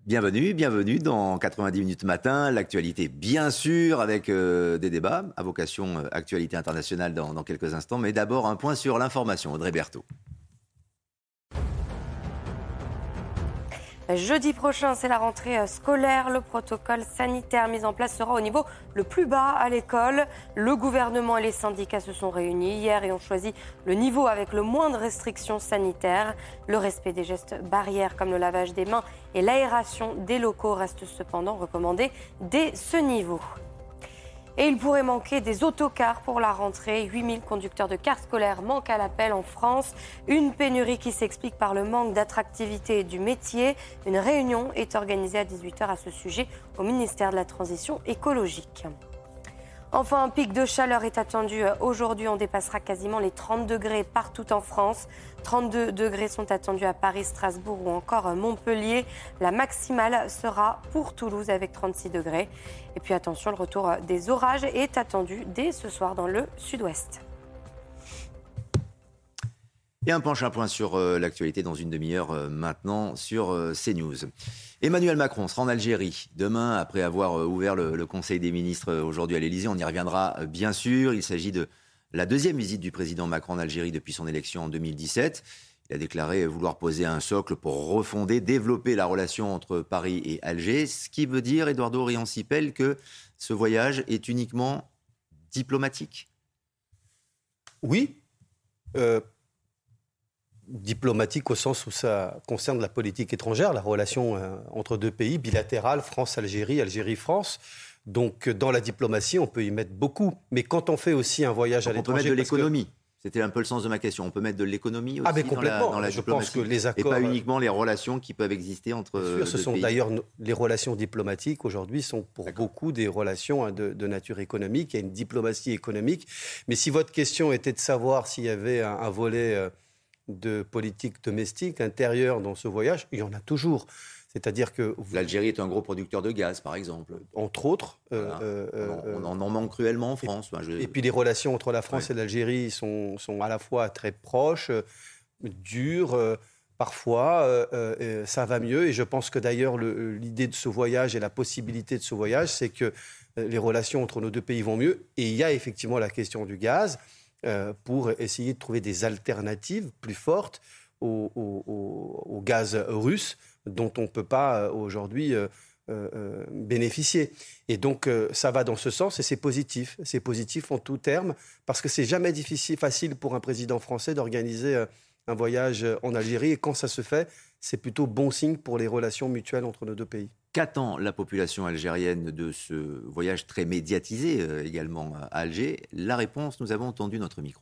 Bienvenue, bienvenue dans quatre-vingt-dix minutes matin. L'actualité, bien sûr, avec euh, des débats à vocation euh, actualité internationale dans, dans quelques instants. Mais d'abord, un point sur l'information. Audrey Berthaud. Jeudi prochain, c'est la rentrée scolaire. Le protocole sanitaire mis en place sera au niveau le plus bas à l'école. Le gouvernement et les syndicats se sont réunis hier et ont choisi le niveau avec le moins de restrictions sanitaires. Le respect des gestes barrières comme le lavage des mains et l'aération des locaux reste cependant recommandé dès ce niveau. Et il pourrait manquer des autocars pour la rentrée. huit mille conducteurs de cars scolaires manquent à l'appel en France. Une pénurie qui s'explique par le manque d'attractivité du métier. Une réunion est organisée à dix-huit heures à ce sujet au ministère de la Transition écologique. Enfin, un pic de chaleur est attendu aujourd'hui. On dépassera quasiment les trente degrés partout en France. trente-deux degrés sont attendus à Paris, Strasbourg ou encore Montpellier. La maximale sera pour Toulouse avec trente-six degrés. Et puis attention, le retour des orages est attendu dès ce soir dans le sud-ouest. Et un penche un point sur euh, l'actualité dans une demi-heure euh, maintenant sur euh, CNews. Emmanuel Macron sera en Algérie demain après avoir euh, ouvert le, le Conseil des ministres euh, aujourd'hui à l'Élysée. On y reviendra euh, bien sûr. Il s'agit de la deuxième visite du président Macron en Algérie depuis son élection en deux mille dix-sept. Il a déclaré vouloir poser un socle pour refonder, développer la relation entre Paris et Alger. Ce qui veut dire, Eduardo Riancipel, que ce voyage est uniquement diplomatique. Oui. Euh... Diplomatique au sens où ça concerne la politique étrangère, la relation euh, entre deux pays, bilatérale, France-Algérie, Algérie-France. Donc dans la diplomatie, on peut y mettre beaucoup. Mais quand on fait aussi un voyage Donc à on l'étranger... On peut mettre de l'économie. Que... C'était un peu le sens de ma question. On peut mettre de l'économie aussi ah, mais complètement. dans la, dans la Je diplomatie. pense que les accords... Et pas uniquement les relations qui peuvent exister entre Bien sûr, deux ce sont pays. d'ailleurs les relations diplomatiques aujourd'hui sont pour D'accord. beaucoup des relations de, de nature économique. Il y a une diplomatie économique. Mais si votre question était de savoir s'il y avait un, un volet... Euh, de politique domestique intérieure dans ce voyage, il y en a toujours. C'est-à-dire que... Vous... L'Algérie est un gros producteur de gaz, par exemple. Entre autres. Voilà. Euh, euh, on, en, on en manque cruellement en France. Et, enfin, je... et puis les relations entre la France ouais. et l'Algérie sont, sont à la fois très proches, euh, dures, euh, parfois euh, euh, ça va mieux. Et je pense que d'ailleurs le, l'idée de ce voyage et la possibilité de ce voyage, c'est que euh, les relations entre nos deux pays vont mieux. Et il y a effectivement la question du gaz. Euh, pour essayer de trouver des alternatives plus fortes au, au, au, au gaz russe dont on ne peut pas euh, aujourd'hui euh, euh, bénéficier. Et donc euh, ça va dans ce sens et c'est positif. C'est positif en tout terme parce que c'est jamais difficile, facile pour un président français d'organiser euh, un voyage en Algérie et quand ça se fait, c'est plutôt bon signe pour les relations mutuelles entre nos deux pays. Qu'attend la population algérienne de ce voyage très médiatisé euh, également à Alger? La réponse, nous avons entendu notre micro.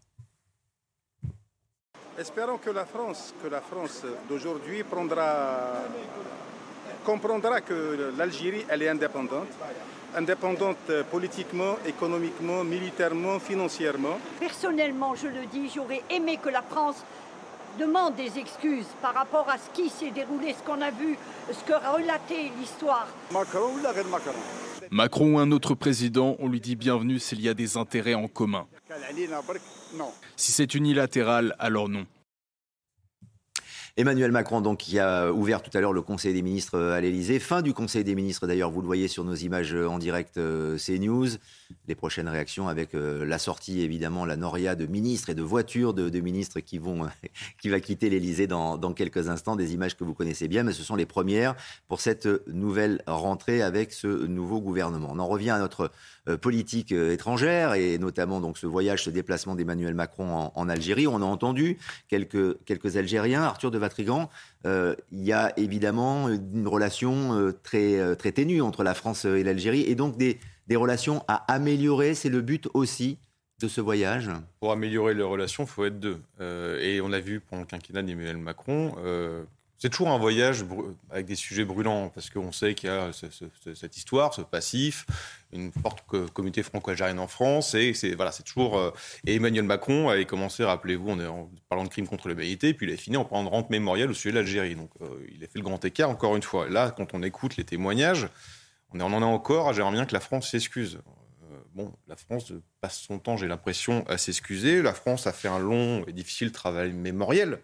Espérons que la France, que la France d'aujourd'hui prendra, comprendra que l'Algérie, elle est indépendante. Indépendante politiquement, économiquement, militairement, financièrement. Personnellement, je le dis, j'aurais aimé que la France demande des excuses par rapport à ce qui s'est déroulé, ce qu'on a vu, ce que relatait l'histoire. Macron ou la reine Macron? Macron ou un autre président, on lui dit bienvenue s'il y a des intérêts en commun. Si c'est unilatéral, alors non. Emmanuel Macron, donc, qui a ouvert tout à l'heure le Conseil des ministres à l'Élysée. Fin du Conseil des ministres, d'ailleurs, vous le voyez sur nos images en direct euh, CNews. Les prochaines réactions avec euh, la sortie, évidemment, la noria de ministres et de voitures de, de ministres qui, vont, qui va quitter l'Élysée dans, dans quelques instants. Des images que vous connaissez bien, mais ce sont les premières pour cette nouvelle rentrée avec ce nouveau gouvernement. On en revient à notre euh, politique euh, étrangère et notamment donc, ce voyage, ce déplacement d'Emmanuel Macron en, en Algérie. On a entendu quelques, quelques Algériens. Arthur de Vatrigan, euh, il y a évidemment une relation euh, très, euh, très ténue entre la France et l'Algérie et donc des, des relations à améliorer. C'est le but aussi de ce voyage. Pour améliorer les relations, il faut être deux. Euh, et on a vu pendant le quinquennat d'Emmanuel Macron, euh, c'est toujours un voyage br- avec des sujets brûlants parce qu'on sait qu'il y a ce, ce, cette histoire, ce passif, une forte co- communauté franco-algérienne en France. Et c'est, voilà, c'est toujours. Euh, et Emmanuel Macron avait commencé, rappelez-vous, on est en parlant de crimes contre l'humanité, puis il a fini en parlant de rente mémorielle au sujet de l'Algérie. Donc euh, il a fait le grand écart encore une fois. Là, quand on écoute les témoignages, on, est, on en est encore. J'aimerais bien que la France s'excuse. Euh, bon, la France passe son temps, j'ai l'impression, à s'excuser. La France a fait un long et difficile travail mémoriel.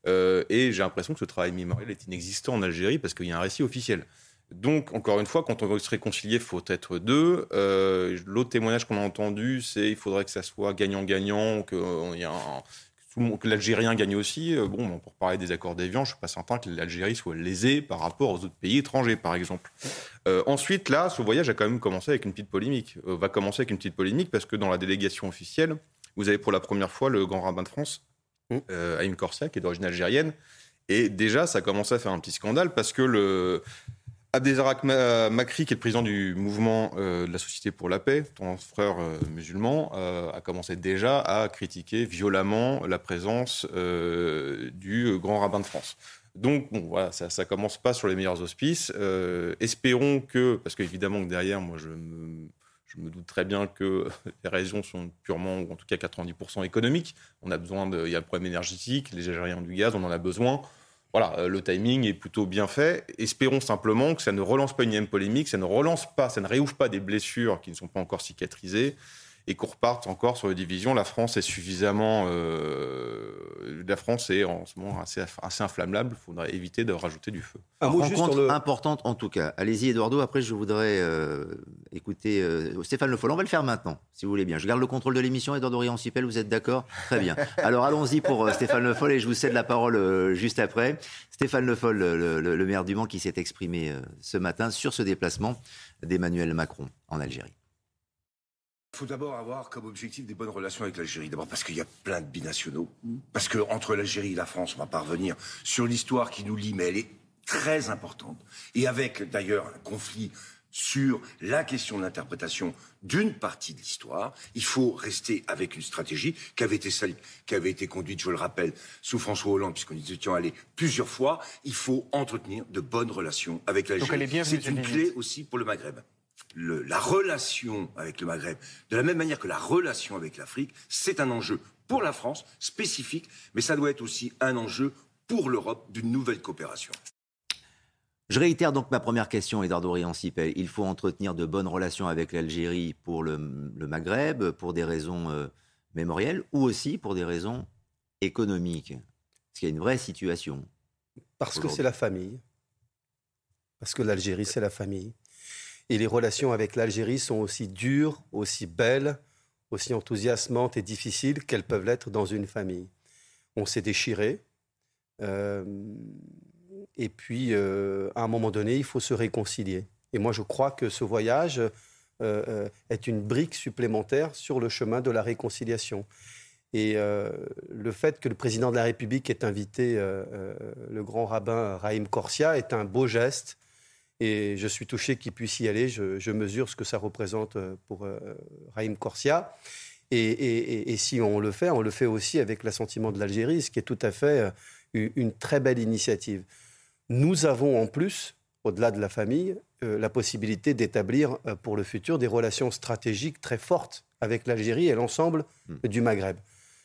Euh, et j'ai l'impression que ce travail mémoriel est inexistant en Algérie parce qu'il y a un récit officiel. Donc, encore une fois, quand on veut se réconcilier, il faut être deux. Euh, l'autre témoignage qu'on a entendu, c'est qu'il faudrait que ça soit gagnant-gagnant, que, euh, y a un, que l'Algérien gagne aussi. Euh, bon, pour parler des accords d'Évian, je ne suis pas certain que l'Algérie soit lésée par rapport aux autres pays étrangers, par exemple. Euh, ensuite, là, ce voyage a quand même commencé avec une petite polémique. Euh, va commencer avec une petite polémique parce que dans la délégation officielle, vous avez pour la première fois le grand rabbin de France, euh, Haïm Corsia, qui est d'origine algérienne. Et déjà, ça a commencé à faire un petit scandale parce que le... Abdelrazak Makri, qui est le président du mouvement euh, de la Société pour la paix, ton frère euh, musulman, euh, a commencé déjà à critiquer violemment la présence euh, du grand rabbin de France. Donc, bon, voilà, ça ne commence pas sur les meilleurs auspices. Euh, espérons que, parce qu'évidemment que derrière, moi, je me, je me doute très bien que les raisons sont purement, ou en tout cas quatre-vingt-dix pour cent économiques. On a besoin de, il y a le problème énergétique, les Algériens ont du gaz, on en a besoin. Voilà, euh, le timing est plutôt bien fait. Espérons simplement que ça ne relance pas une énième polémique, ça ne relance pas, ça ne réouvre pas des blessures qui ne sont pas encore cicatrisées et qu'on reparte encore sur les divisions. La France est suffisamment... Euh, la France est en ce moment assez, assez inflammable. Il faudrait éviter de rajouter du feu. Un mot juste sur le... importante en tout cas. Allez-y Eduardo, après je voudrais euh, écouter euh, Stéphane Le Foll. On va le faire maintenant, si vous voulez bien. Je garde le contrôle de l'émission. Eduardo Riancipel, vous êtes d'accord? Très bien. Alors allons-y pour euh, Stéphane Le Foll et je vous cède la parole euh, juste après. Stéphane Le Foll, le, le, le maire du Mans, qui s'est exprimé euh, ce matin sur ce déplacement d'Emmanuel Macron en Algérie. Il faut d'abord avoir comme objectif des bonnes relations avec l'Algérie. D'abord parce qu'il y a plein de binationaux. Parce qu'entre l'Algérie et la France, on va pas revenir sur l'histoire qui nous lie, mais elle est très importante. Et avec d'ailleurs un conflit sur la question de l'interprétation d'une partie de l'histoire, il faut rester avec une stratégie qui avait été, qui avait été conduite, je le rappelle, sous François Hollande, puisqu'on y était allé plusieurs fois. Il faut entretenir de bonnes relations avec l'Algérie. C'est une clé aussi pour le Maghreb. Le, la relation avec le Maghreb, de la même manière que la relation avec l'Afrique, c'est un enjeu pour la France, spécifique, mais ça doit être aussi un enjeu pour l'Europe d'une nouvelle coopération. Je réitère donc ma première question, Eduardo Riancipel. Il faut entretenir de bonnes relations avec l'Algérie pour le, le Maghreb, pour des raisons euh, mémorielles ou aussi pour des raisons économiques. Parce qu'il y a une vraie situation. Parce que c'est la famille. Parce que l'Algérie, c'est la famille. Et les relations avec l'Algérie sont aussi dures, aussi belles, aussi enthousiasmantes et difficiles qu'elles peuvent l'être dans une famille. On s'est déchiré. Euh, et puis, euh, à un moment donné, il faut se réconcilier. Et moi, je crois que ce voyage euh, euh, est une brique supplémentaire sur le chemin de la réconciliation. Et euh, le fait que le président de la République ait invité euh, euh, le grand rabbin Haïm Corsia est un beau geste. Et je suis touché qu'il puisse y aller. Je, je mesure ce que ça représente pour euh, Haïm Corsia. Et, et, et si on le fait, on le fait aussi avec l'assentiment de l'Algérie, ce qui est tout à fait euh, une très belle initiative. Nous avons en plus, au-delà de la famille, euh, la possibilité d'établir euh, pour le futur des relations stratégiques très fortes avec l'Algérie et l'ensemble mmh. du Maghreb.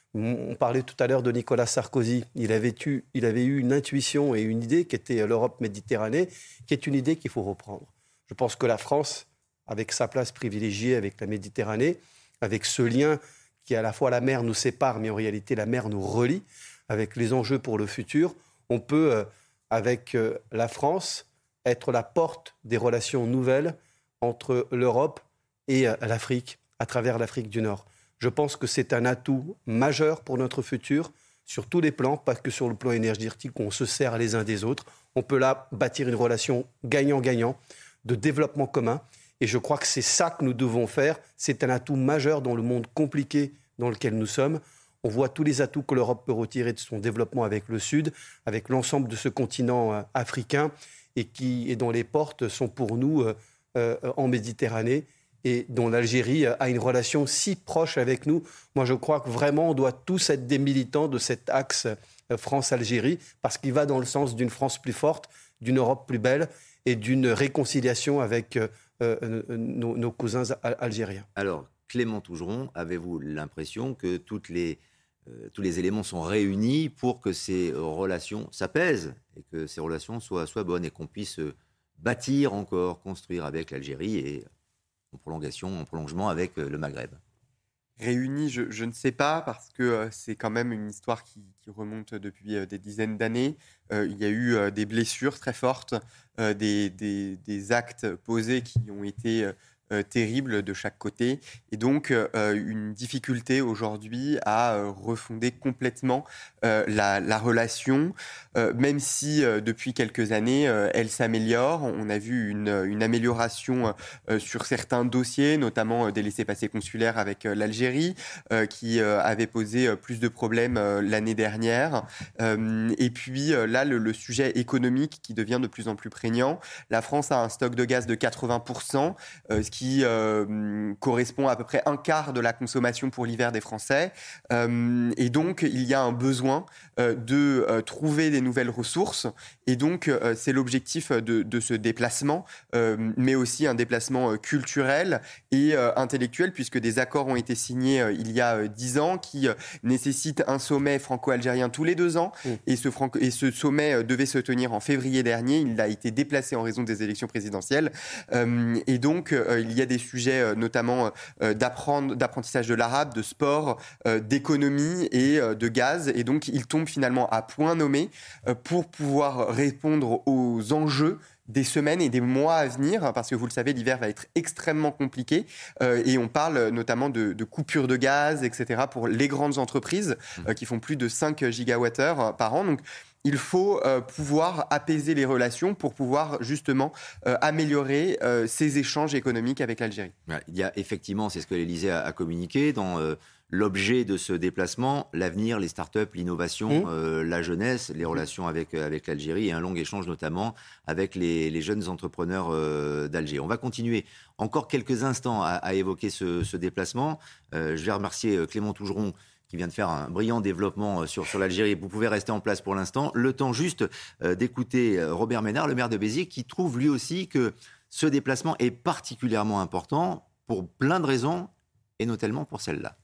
On parlait tout à l'heure de Nicolas Sarkozy. Il avait, eu, il avait eu une intuition et une idée qui était l'Europe-Méditerranée, qui est une idée qu'il faut reprendre. Je pense que la France, avec sa place privilégiée avec la Méditerranée, avec ce lien qui à la fois la mer nous sépare, mais en réalité la mer nous relie, avec les enjeux pour le futur, on peut, avec la France, être la porte des relations nouvelles entre l'Europe et l'Afrique, à travers l'Afrique du Nord. Je pense que c'est un atout majeur pour notre futur, sur tous les plans, pas que sur le plan énergétique où on se sert les uns des autres. On peut là bâtir une relation gagnant-gagnant, de développement commun. Et je crois que c'est ça que nous devons faire. C'est un atout majeur dans le monde compliqué dans lequel nous sommes. On voit tous les atouts que l'Europe peut retirer de son développement avec le Sud, avec l'ensemble de ce continent africain, et, qui, et dont les portes sont pour nous euh, euh, en Méditerranée, et dont l'Algérie a une relation si proche avec nous. Moi, je crois que vraiment, on doit tous être des militants de cet axe France-Algérie, parce qu'il va dans le sens d'une France plus forte, d'une Europe plus belle et d'une réconciliation avec euh, nos, nos cousins algériens. Alors, Clément Tougeron, avez-vous l'impression que toutes les, euh, tous les éléments sont réunis pour que ces relations s'apaisent et que ces relations soient, soient bonnes et qu'on puisse bâtir encore, construire avec l'Algérie et en prolongation, en prolongement avec le Maghreb? Réunis, je, je ne sais pas, parce que euh, c'est quand même une histoire qui, qui remonte depuis euh, des dizaines d'années. Euh, il y a eu euh, des blessures très fortes, euh, des, des, des actes posés qui ont été euh, euh, terribles de chaque côté, et donc euh, une difficulté aujourd'hui à euh, refonder complètement euh, la, la relation, euh, même si euh, depuis quelques années, euh, elle s'améliore. On a vu une, une amélioration euh, sur certains dossiers, notamment euh, des laissez-passer consulaires avec euh, l'Algérie, euh, qui euh, avait posé euh, plus de problèmes euh, l'année dernière. Euh, et puis euh, là, le, le sujet économique qui devient de plus en plus prégnant. La France a un stock de gaz de quatre-vingts pour cent, euh, ce qui euh, correspond à à peu près un quart de la consommation pour l'hiver des Français. Euh, et donc, il y a un besoin euh, de euh, trouver des nouvelles ressources. Et donc, euh, c'est l'objectif de, de ce déplacement, euh, mais aussi un déplacement euh, culturel et euh, intellectuel, puisque des accords ont été signés euh, il y a euh, dix ans, qui euh, nécessitent un sommet franco-algérien tous les deux ans. Mmh. Et, ce franco- et ce sommet euh, devait se tenir en février dernier. Il a été déplacé en raison des élections présidentielles. Euh, et donc, euh, il y a des sujets, euh, notamment euh, d'apprendre, d'apprentissage de l'arabe, de sport, euh, d'économie et euh, de gaz. Et donc, il tombe finalement à point nommé euh, pour pouvoir répondre aux enjeux des semaines et des mois à venir, parce que vous le savez, l'hiver va être extrêmement compliqué, euh, et on parle notamment de, de coupures de gaz, et cetera, pour les grandes entreprises euh, qui font plus de cinq gigawattheures par an. Donc, il faut euh, pouvoir apaiser les relations pour pouvoir justement euh, améliorer euh, ces échanges économiques avec l'Algérie. Il y a effectivement, c'est ce que l'Élysée a, a communiqué dans euh, l'objet de ce déplacement, l'avenir, les startups, l'innovation, mmh. euh, la jeunesse, les relations avec, avec l'Algérie et un long échange notamment avec les, les jeunes entrepreneurs euh, d'Alger. On va continuer encore quelques instants à, à évoquer ce, ce déplacement. Euh, je vais remercier Clément Tougeron qui vient de faire un brillant développement sur, sur l'Algérie. Vous pouvez rester en place pour l'instant. Le temps juste euh, d'écouter Robert Ménard, le maire de Béziers, qui trouve lui aussi que ce déplacement est particulièrement important pour plein de raisons, et notamment pour celle-là.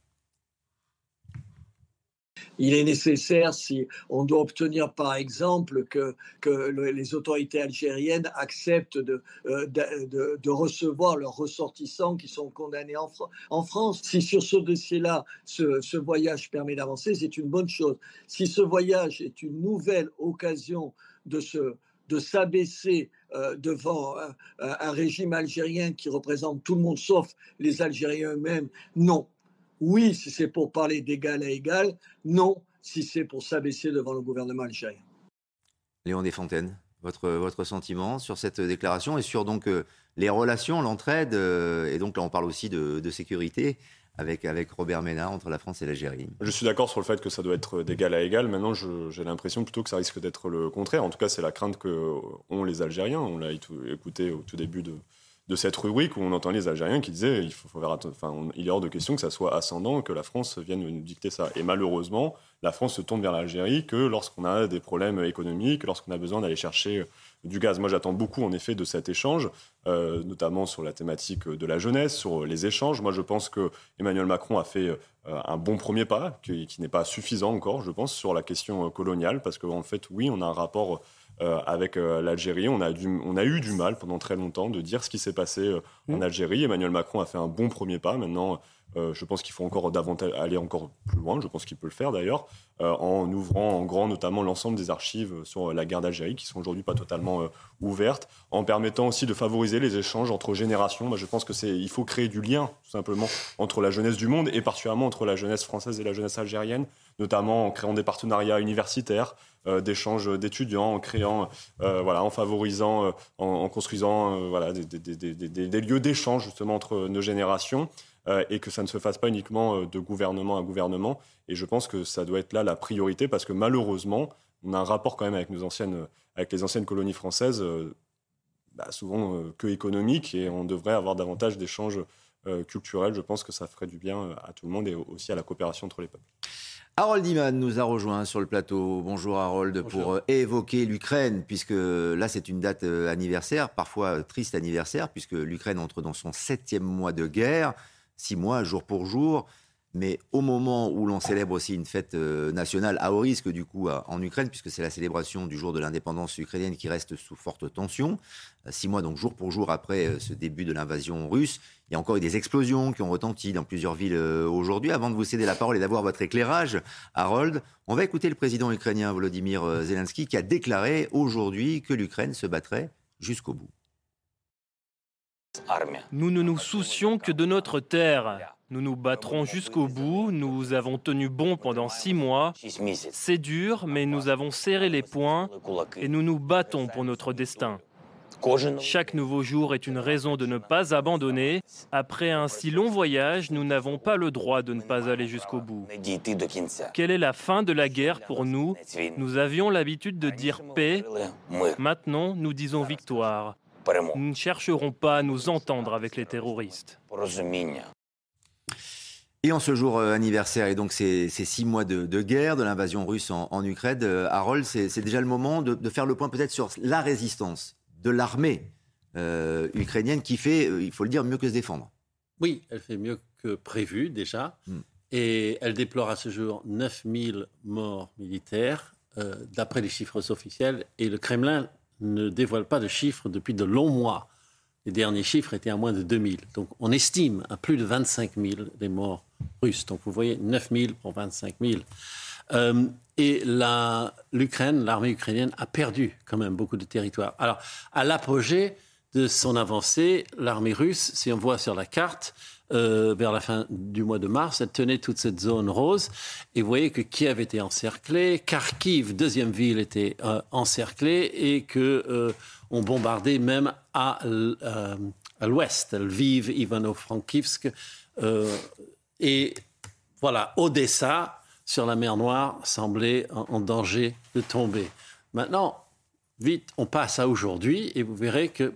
Il est nécessaire, si on doit obtenir par exemple que, que le, les autorités algériennes acceptent de, euh, de, de, de recevoir leurs ressortissants qui sont condamnés en, en France. Si sur ce dossier-là, ce, ce voyage permet d'avancer, c'est une bonne chose. Si ce voyage est une nouvelle occasion de se... de s'abaisser euh, devant un, un régime algérien qui représente tout le monde sauf les Algériens eux-mêmes, non. Oui, si c'est pour parler d'égal à égal. Non, si c'est pour s'abaisser devant le gouvernement algérien. Léon Desfontaines, votre, votre sentiment sur cette déclaration et sur donc euh, les relations, l'entraide, euh, et donc là on parle aussi de, de sécurité avec, avec Robert Ménard entre la France et l'Algérie. Je suis d'accord sur le fait que ça doit être d'égal à égal. Maintenant, je, j'ai l'impression plutôt que ça risque d'être le contraire. En tout cas, c'est la crainte qu'ont les Algériens. On l'a écouté au tout début de... de cette rubrique où on entend les Algériens qui disaient il faut, faut faire enfin, on, il est hors de question que ça soit ascendant, que la France vienne nous dicter ça. Et malheureusement, la France se tourne vers l'Algérie que lorsqu'on a des problèmes économiques, lorsqu'on a besoin d'aller chercher du gaz. Moi, j'attends beaucoup, en effet, de cet échange, euh, notamment sur la thématique de la jeunesse, sur les échanges. Moi, je pense que Emmanuel Macron a fait euh, un bon premier pas, qui, qui n'est pas suffisant encore, je pense, sur la question coloniale, parce qu'en fait, oui, on a un rapport... Euh, avec euh, l'Algérie. On a, du, on a eu du mal pendant très longtemps de dire ce qui s'est passé euh, mmh. en Algérie. Emmanuel Macron a fait un bon premier pas. Maintenant, euh, je pense qu'il faut encore davantage aller encore plus loin. Je pense qu'il peut le faire d'ailleurs, euh, en ouvrant en grand notamment l'ensemble des archives sur la guerre d'Algérie, qui sont aujourd'hui pas totalement euh, ouvertes, en permettant aussi de favoriser les échanges entre générations. Moi, je pense que c'est, il faut créer du lien, tout simplement, entre la jeunesse du monde et particulièrement entre la jeunesse française et la jeunesse algérienne, notamment en créant des partenariats universitaires, Euh, d'échanges d'étudiants, en créant, euh, voilà, en favorisant, euh, en, en construisant euh, voilà, des, des, des, des, des lieux d'échange justement entre nos générations, euh, et que ça ne se fasse pas uniquement de gouvernement à gouvernement. Et je pense que ça doit être là la priorité, parce que malheureusement, on a un rapport quand même avec, nos anciennes, avec les anciennes colonies françaises, euh, bah, souvent euh, que économique, et on devrait avoir davantage d'échanges euh, culturels. Je pense que ça ferait du bien à tout le monde et aussi à la coopération entre les peuples. Harold Iman nous a rejoint sur le plateau. Bonjour Harold. Bonjour. Pour évoquer l'Ukraine, puisque là c'est une date anniversaire, parfois triste anniversaire, puisque l'Ukraine entre dans son septième mois de guerre, six mois jour pour jour. mais au moment où l'on célèbre aussi une fête euh, nationale à haut risque du coup à, en Ukraine, puisque c'est la célébration du jour de l'indépendance ukrainienne qui reste sous forte tension, euh, six mois donc jour pour jour après euh, ce début de l'invasion russe, il y a encore eu des explosions qui ont retenti dans plusieurs villes euh, aujourd'hui. Avant de vous céder la parole et d'avoir votre éclairage, Harold, on va écouter le président ukrainien Volodymyr Zelensky qui a déclaré aujourd'hui que l'Ukraine se battrait jusqu'au bout. Nous ne nous soucions que de notre terre. Nous nous battrons jusqu'au bout. Nous avons tenu bon pendant six mois. C'est dur, mais nous avons serré les poings et nous nous battons pour notre destin. Chaque nouveau jour est une raison de ne pas abandonner. Après un si long voyage, nous n'avons pas le droit de ne pas aller jusqu'au bout. Quelle est la fin de la guerre pour nous? Nous avions l'habitude de dire paix. Maintenant, nous disons victoire. Nous ne chercherons pas à nous entendre avec les terroristes. Et en ce jour euh, anniversaire, et donc ces, ces six mois de, de guerre, de l'invasion russe en, en Ukraine, euh, Harold, c'est, c'est déjà le moment de, de faire le point peut-être sur la résistance de l'armée euh, ukrainienne qui fait, euh, il faut le dire, mieux que se défendre. Oui, elle fait mieux que prévu déjà. Mm. Et elle déplore à ce jour neuf mille morts militaires, euh, d'après les chiffres officiels. Et le Kremlin ne dévoile pas de chiffres depuis de longs mois. Les derniers chiffres étaient à moins de deux mille. Donc on estime à plus de vingt-cinq mille les morts russes. Donc vous voyez, neuf mille pour vingt-cinq mille. Euh, et la, l'Ukraine, l'armée ukrainienne a perdu quand même beaucoup de territoire. Alors, à l'apogée de son avancée, l'armée russe, si on voit sur la carte, euh, vers la fin du mois de mars, elle tenait toute cette zone rose. Et vous voyez que Kiev était encerclé, Kharkiv, deuxième ville, était euh, encerclée et que euh, on bombardait même à, euh, à l'ouest, Lviv, Ivano-Frankivsk. Euh, et voilà, Odessa, sur la mer Noire, semblait en, en danger de tomber. Maintenant, vite, on passe à aujourd'hui et vous verrez que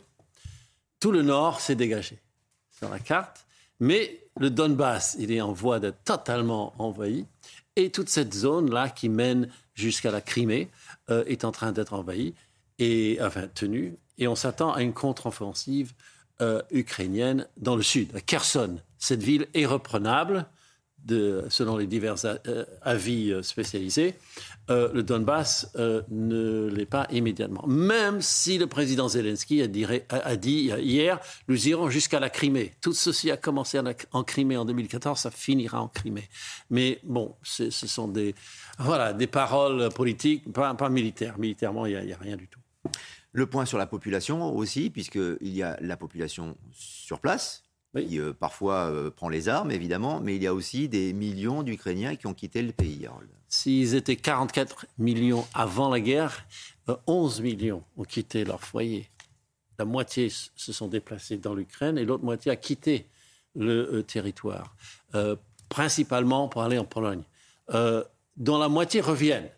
tout le nord s'est dégagé sur la carte. Mais le Donbass, il est en voie d'être totalement envahi. Et toute cette zone-là qui mène jusqu'à la Crimée euh, est en train d'être envahie, et, enfin tenue. Et on s'attend à une contre-offensive euh, ukrainienne dans le sud, à Kherson. Cette ville est reprenable, de, selon les divers a, euh, avis euh, spécialisés. Euh, le Donbass euh, ne l'est pas immédiatement. Même si le président Zelensky a dit, a, a dit hier, nous irons jusqu'à la Crimée. Tout ceci a commencé en, en Crimée en deux mille quatorze, ça finira en Crimée. Mais bon, ce sont des, voilà, des paroles politiques, pas, pas militaires. Militairement, il n'y a, a rien du tout. Le point sur la population aussi, puisqu'il y a la population sur place, oui. qui euh, parfois euh, prend les armes, évidemment, mais il y a aussi des millions d'Ukrainiens qui ont quitté le pays, Harold. S'ils étaient quarante-quatre millions avant la guerre, euh, onze millions ont quitté leur foyer. La moitié se sont déplacés dans l'Ukraine et l'autre moitié a quitté le euh, territoire, euh, principalement pour aller en Pologne, euh, dont la moitié reviennent.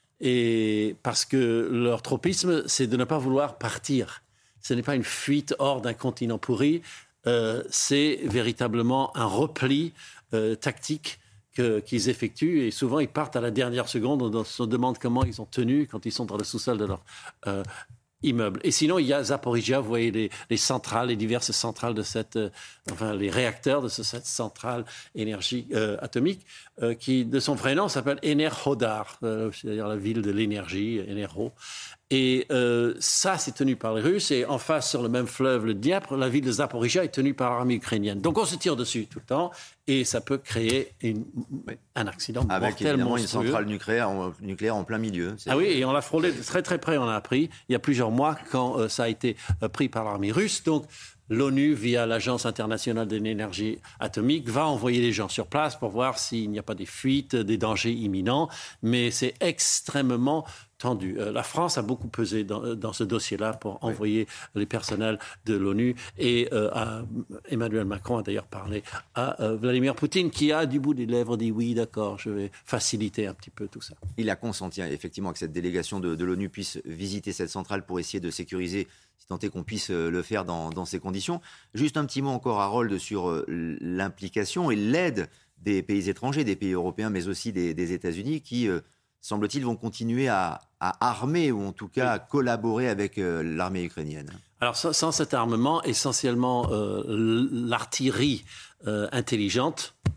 Et parce que leur tropisme, c'est de ne pas vouloir partir. Ce n'est pas une fuite hors d'un continent pourri, euh, c'est véritablement un repli euh, tactique que, qu'ils effectuent. Et souvent, ils partent à la dernière seconde. On se demande comment ils ont tenu quand ils sont dans le sous-sol de leur euh, immeuble. Et sinon, il y a Zaporizhia, vous voyez les, les centrales, les diverses centrales de cette, euh, enfin les réacteurs de ce, cette centrale énergie euh, atomique, euh, qui de son vrai nom s'appelle Enerhodar, euh, c'est-à-dire la ville de l'énergie, Enerho. Et euh, ça, c'est tenu par les Russes. Et en face, sur le même fleuve, le Dniepr, la ville de Zaporizhia est tenue par l'armée ukrainienne. Donc on se tire dessus tout le temps et ça peut créer une, un accident avec mortel monstrueux. Une centrale nucléaire, nucléaire en plein milieu. C'est ah oui, et on l'a frôlé de très très près, on l'a appris il y a plusieurs mois quand euh, ça a été euh, pris par l'armée russe. Donc l'ONU, via l'Agence internationale de l'énergie atomique, va envoyer les gens sur place pour voir s'il n'y a pas des fuites, des dangers imminents. Mais c'est extrêmement tendu. Euh, la France a beaucoup pesé dans, dans ce dossier-là pour oui. envoyer les personnels de l'ONU. Et euh, à, Emmanuel Macron a d'ailleurs parlé à euh, Vladimir Poutine, qui a du bout des lèvres dit oui, d'accord, je vais faciliter un petit peu tout ça. Il a consenti effectivement que cette délégation de, de l'ONU puisse visiter cette centrale pour essayer de sécuriser, si tant est qu'on puisse le faire dans, dans ces conditions. Juste un petit mot encore, Harold, sur l'implication et l'aide des pays étrangers, des pays européens, mais aussi des, des États-Unis, qui, euh, semble-t-il, vont continuer à, à armer, ou en tout cas à collaborer avec euh, l'armée ukrainienne. Alors, sans, sans cet armement, essentiellement euh, l'artillerie euh, intelligente,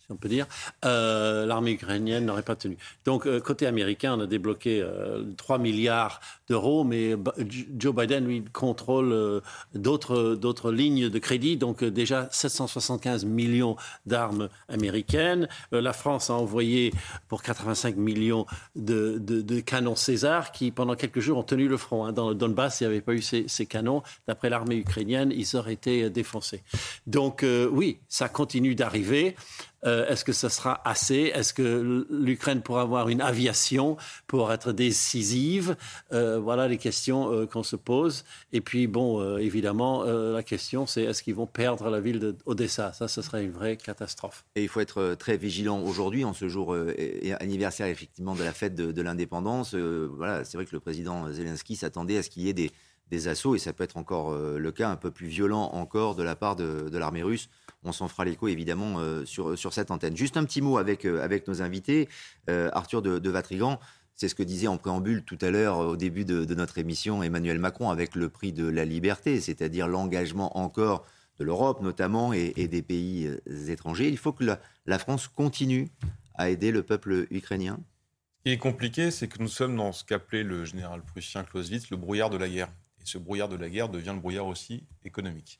si on peut dire, euh, l'armée ukrainienne n'aurait pas tenu. Donc, euh, côté américain, on a débloqué euh, trois milliards d'euros, mais Joe Biden, lui, contrôle euh, d'autres, d'autres lignes de crédit. Donc, euh, déjà, sept cent soixante-quinze millions d'armes américaines. Euh, la France a envoyé pour quatre-vingt-cinq millions de, de, de canons César qui, pendant quelques jours, ont tenu le front. Hein. Dans le Donbass, s'il n'y avait pas eu ces, ces canons, d'après l'armée ukrainienne, ils auraient été défoncés. Donc, euh, oui, ça continue d'arriver. Euh, est-ce que ça sera assez? Est-ce que l'Ukraine pourra avoir une aviation pour être décisive? euh, Voilà les questions euh, qu'on se pose. Et puis, bon, euh, évidemment, euh, la question, c'est est-ce qu'ils vont perdre la ville d'Odessa? Ça, ce serait une vraie catastrophe. Et il faut être très vigilant aujourd'hui, en ce jour euh, anniversaire, effectivement, de la fête de, de l'indépendance. Euh, voilà, c'est vrai que le président Zelensky s'attendait à ce qu'il y ait des, des assauts, et ça peut être encore euh, le cas, un peu plus violent encore de la part de, de l'armée russe. On s'en fera l'écho, évidemment, euh, sur, sur cette antenne. Juste un petit mot avec, euh, avec nos invités. Euh, Arthur de, de Vatrigan, c'est ce que disait en préambule tout à l'heure, au début de, de notre émission, Emmanuel Macron, avec le prix de la liberté, c'est-à-dire l'engagement encore de l'Europe, notamment, et, et des pays euh, étrangers. Il faut que la, la France continue à aider le peuple ukrainien. Ce qui est compliqué, c'est que nous sommes dans ce qu'appelait le général prussien Clausewitz le brouillard de la guerre. Et ce brouillard de la guerre devient le brouillard aussi économique.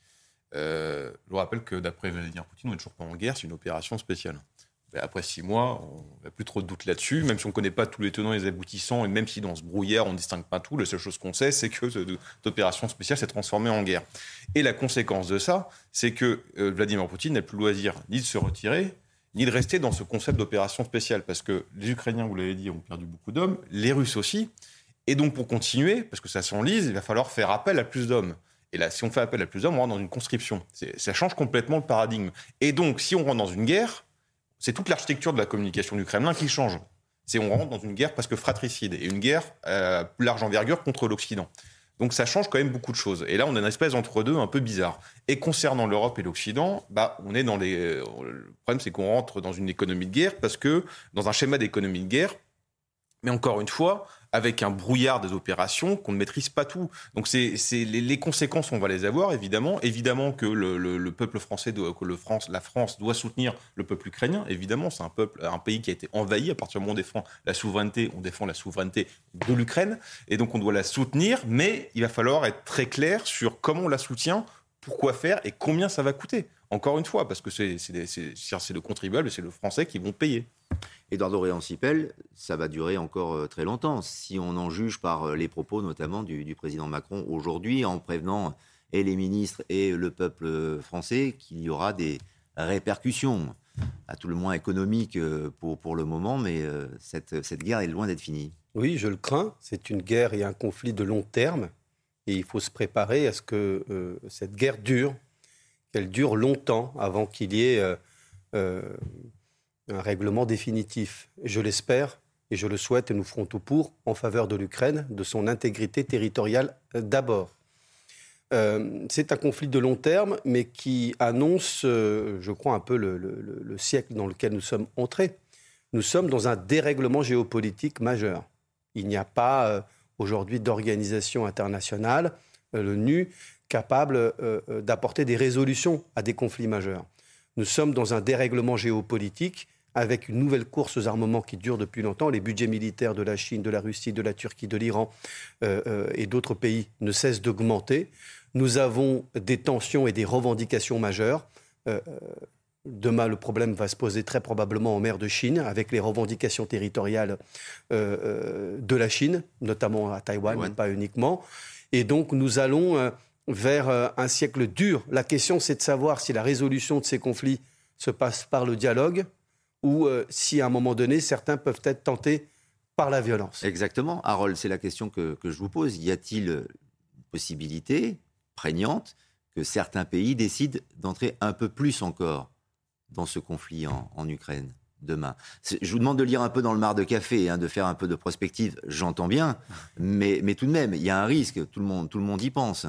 Euh, je vous rappelle que d'après Vladimir Poutine, on n'est toujours pas en guerre, c'est une opération spéciale. Après six mois, on n'a plus trop de doute là-dessus, même si on ne connaît pas tous les tenants et les aboutissants, et même si dans ce brouillard, on ne distingue pas tout, la seule chose qu'on sait, c'est que cette opération spéciale s'est transformée en guerre. Et la conséquence de ça, c'est que euh, Vladimir Poutine n'a plus le loisir ni de se retirer, ni de rester dans ce concept d'opération spéciale, parce que les Ukrainiens, vous l'avez dit, ont perdu beaucoup d'hommes, les Russes aussi, et donc pour continuer, parce que ça s'enlise, il va falloir faire appel à plus d'hommes. Et là, si on fait appel à plus d'hommes, on rentre dans une conscription. C'est, ça change complètement le paradigme. Et donc, si on rentre dans une guerre, c'est toute l'architecture de la communication du Kremlin qui change. C'est on rentre dans une guerre presque fratricide, et une guerre à plus large envergure contre l'Occident. Donc ça change quand même beaucoup de choses. Et là, on a une espèce d'entre-deux un peu bizarre. Et concernant l'Europe et l'Occident, bah, on est dans les... Le problème, c'est qu'on rentre dans une économie de guerre, parce que dans un schéma d'économie de guerre, mais encore une fois, avec un brouillard des opérations qu'on ne maîtrise pas tout. Donc c'est, c'est les, les conséquences, on va les avoir, évidemment. Évidemment que le, le, le peuple français, doit, que le France, la France doit soutenir le peuple ukrainien. Évidemment, c'est un, peuple, un pays qui a été envahi. À partir du moment où on défend la souveraineté, on défend la souveraineté de l'Ukraine. Et donc on doit la soutenir, mais il va falloir être très clair sur comment on la soutient, pourquoi faire et combien ça va coûter. Encore une fois, parce que c'est, c'est, c'est, c'est le contribuable et c'est le Français qui vont payer. Eduardo Réancipel, ça va durer encore très longtemps, si on en juge par les propos notamment du, du président Macron aujourd'hui, en prévenant et les ministres et le peuple français qu'il y aura des répercussions, à tout le moins économiques pour, pour le moment, mais cette, cette guerre est loin d'être finie. Oui, je le crains. C'est une guerre et un conflit de long terme, et il faut se préparer à ce que euh, cette guerre dure, qu'elle dure longtemps avant qu'il y ait... Euh, euh, un règlement définitif. Je l'espère et je le souhaite, et nous ferons tout pour, en faveur de l'Ukraine, de son intégrité territoriale d'abord. Euh, c'est un conflit de long terme, mais qui annonce, euh, je crois, un peu le, le, le siècle dans lequel nous sommes entrés. Nous sommes dans un dérèglement géopolitique majeur. Il n'y a pas euh, aujourd'hui d'organisation internationale, euh, l'ONU, capable euh, d'apporter des résolutions à des conflits majeurs. Nous sommes dans un dérèglement géopolitique avec une nouvelle course aux armements qui dure depuis longtemps. Les budgets militaires de la Chine, de la Russie, de la Turquie, de l'Iran euh, euh, et d'autres pays ne cessent d'augmenter. Nous avons des tensions et des revendications majeures. Euh, demain, le problème va se poser très probablement en mer de Chine, avec les revendications territoriales euh, euh, de la Chine, notamment à Taïwan, ouais. mais pas uniquement. Et donc, nous allons euh, vers euh, un siècle dur. La question, c'est de savoir si la résolution de ces conflits se passe par le dialogue, ou euh, si à un moment donné, certains peuvent être tentés par la violence. Exactement. Harold, c'est la question que, que je vous pose. Y a-t-il une possibilité prégnante que certains pays décident d'entrer un peu plus encore dans ce conflit en, en Ukraine demain? Je vous demande de lire un peu dans le mar de café, hein, de faire un peu de prospective, j'entends bien, mais, mais tout de même, il y a un risque, tout le monde, tout le monde y pense.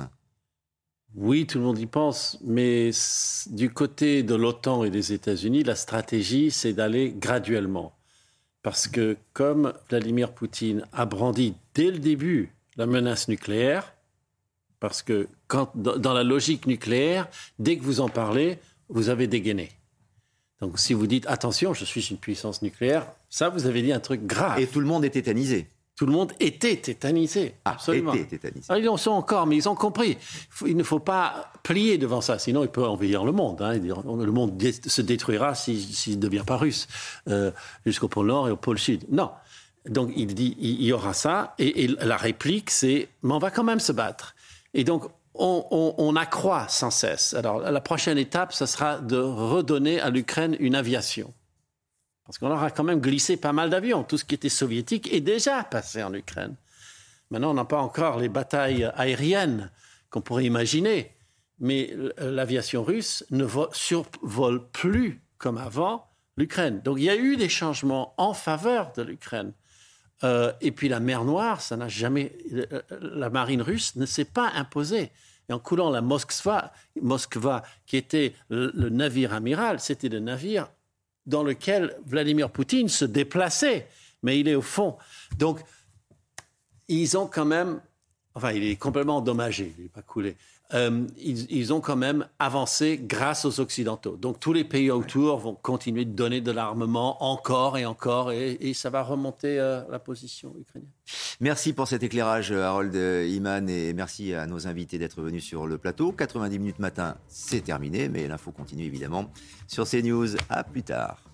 Oui, tout le monde y pense, mais du côté de l'OTAN et des États-Unis, la stratégie, c'est d'aller graduellement. Parce que comme Vladimir Poutine a brandi dès le début la menace nucléaire, parce que quand, dans la logique nucléaire, dès que vous en parlez, vous avez dégainé. Donc si vous dites attention, je suis une puissance nucléaire, ça vous avez dit un truc grave. Et tout le monde est tétanisé. Tout le monde était tétanisé, ah, absolument. Était tétanisé. Alors, ils en sont encore, mais ils ont compris. Il ne faut pas plier devant ça, sinon il peut envahir le monde. Hein. Le monde se détruira s'il ne devient pas russe, euh, jusqu'au pôle Nord et au pôle Sud. Non. Donc il dit il y aura ça, et, et la réplique c'est mais on va quand même se battre. Et donc on, on, on accroît sans cesse. Alors la prochaine étape, ce sera de redonner à l'Ukraine une aviation. Parce qu'on leur a quand même glissé pas mal d'avions. Tout ce qui était soviétique est déjà passé en Ukraine. Maintenant, on n'a pas encore les batailles aériennes qu'on pourrait imaginer. Mais l'aviation russe ne survole plus comme avant l'Ukraine. Donc il y a eu des changements en faveur de l'Ukraine. Euh, et puis la mer Noire, ça n'a jamais... La marine russe ne s'est pas imposée. Et en coulant la Moskva, Moskva qui était le, le navire amiral, c'était le navire dans lequel Vladimir Poutine se déplaçait, mais il est au fond. Donc, ils ont quand même... Enfin, il est complètement endommagé, il n'est pas coulé. Euh, ils, ils ont quand même avancé grâce aux Occidentaux. Donc, tous les pays autour vont continuer de donner de l'armement encore et encore, et, et ça va remonter euh, la position ukrainienne. Merci pour cet éclairage, Harold Iman, et merci à nos invités d'être venus sur le plateau. quatre-vingt-dix minutes matin, c'est terminé, mais l'info continue évidemment sur CNews. À plus tard.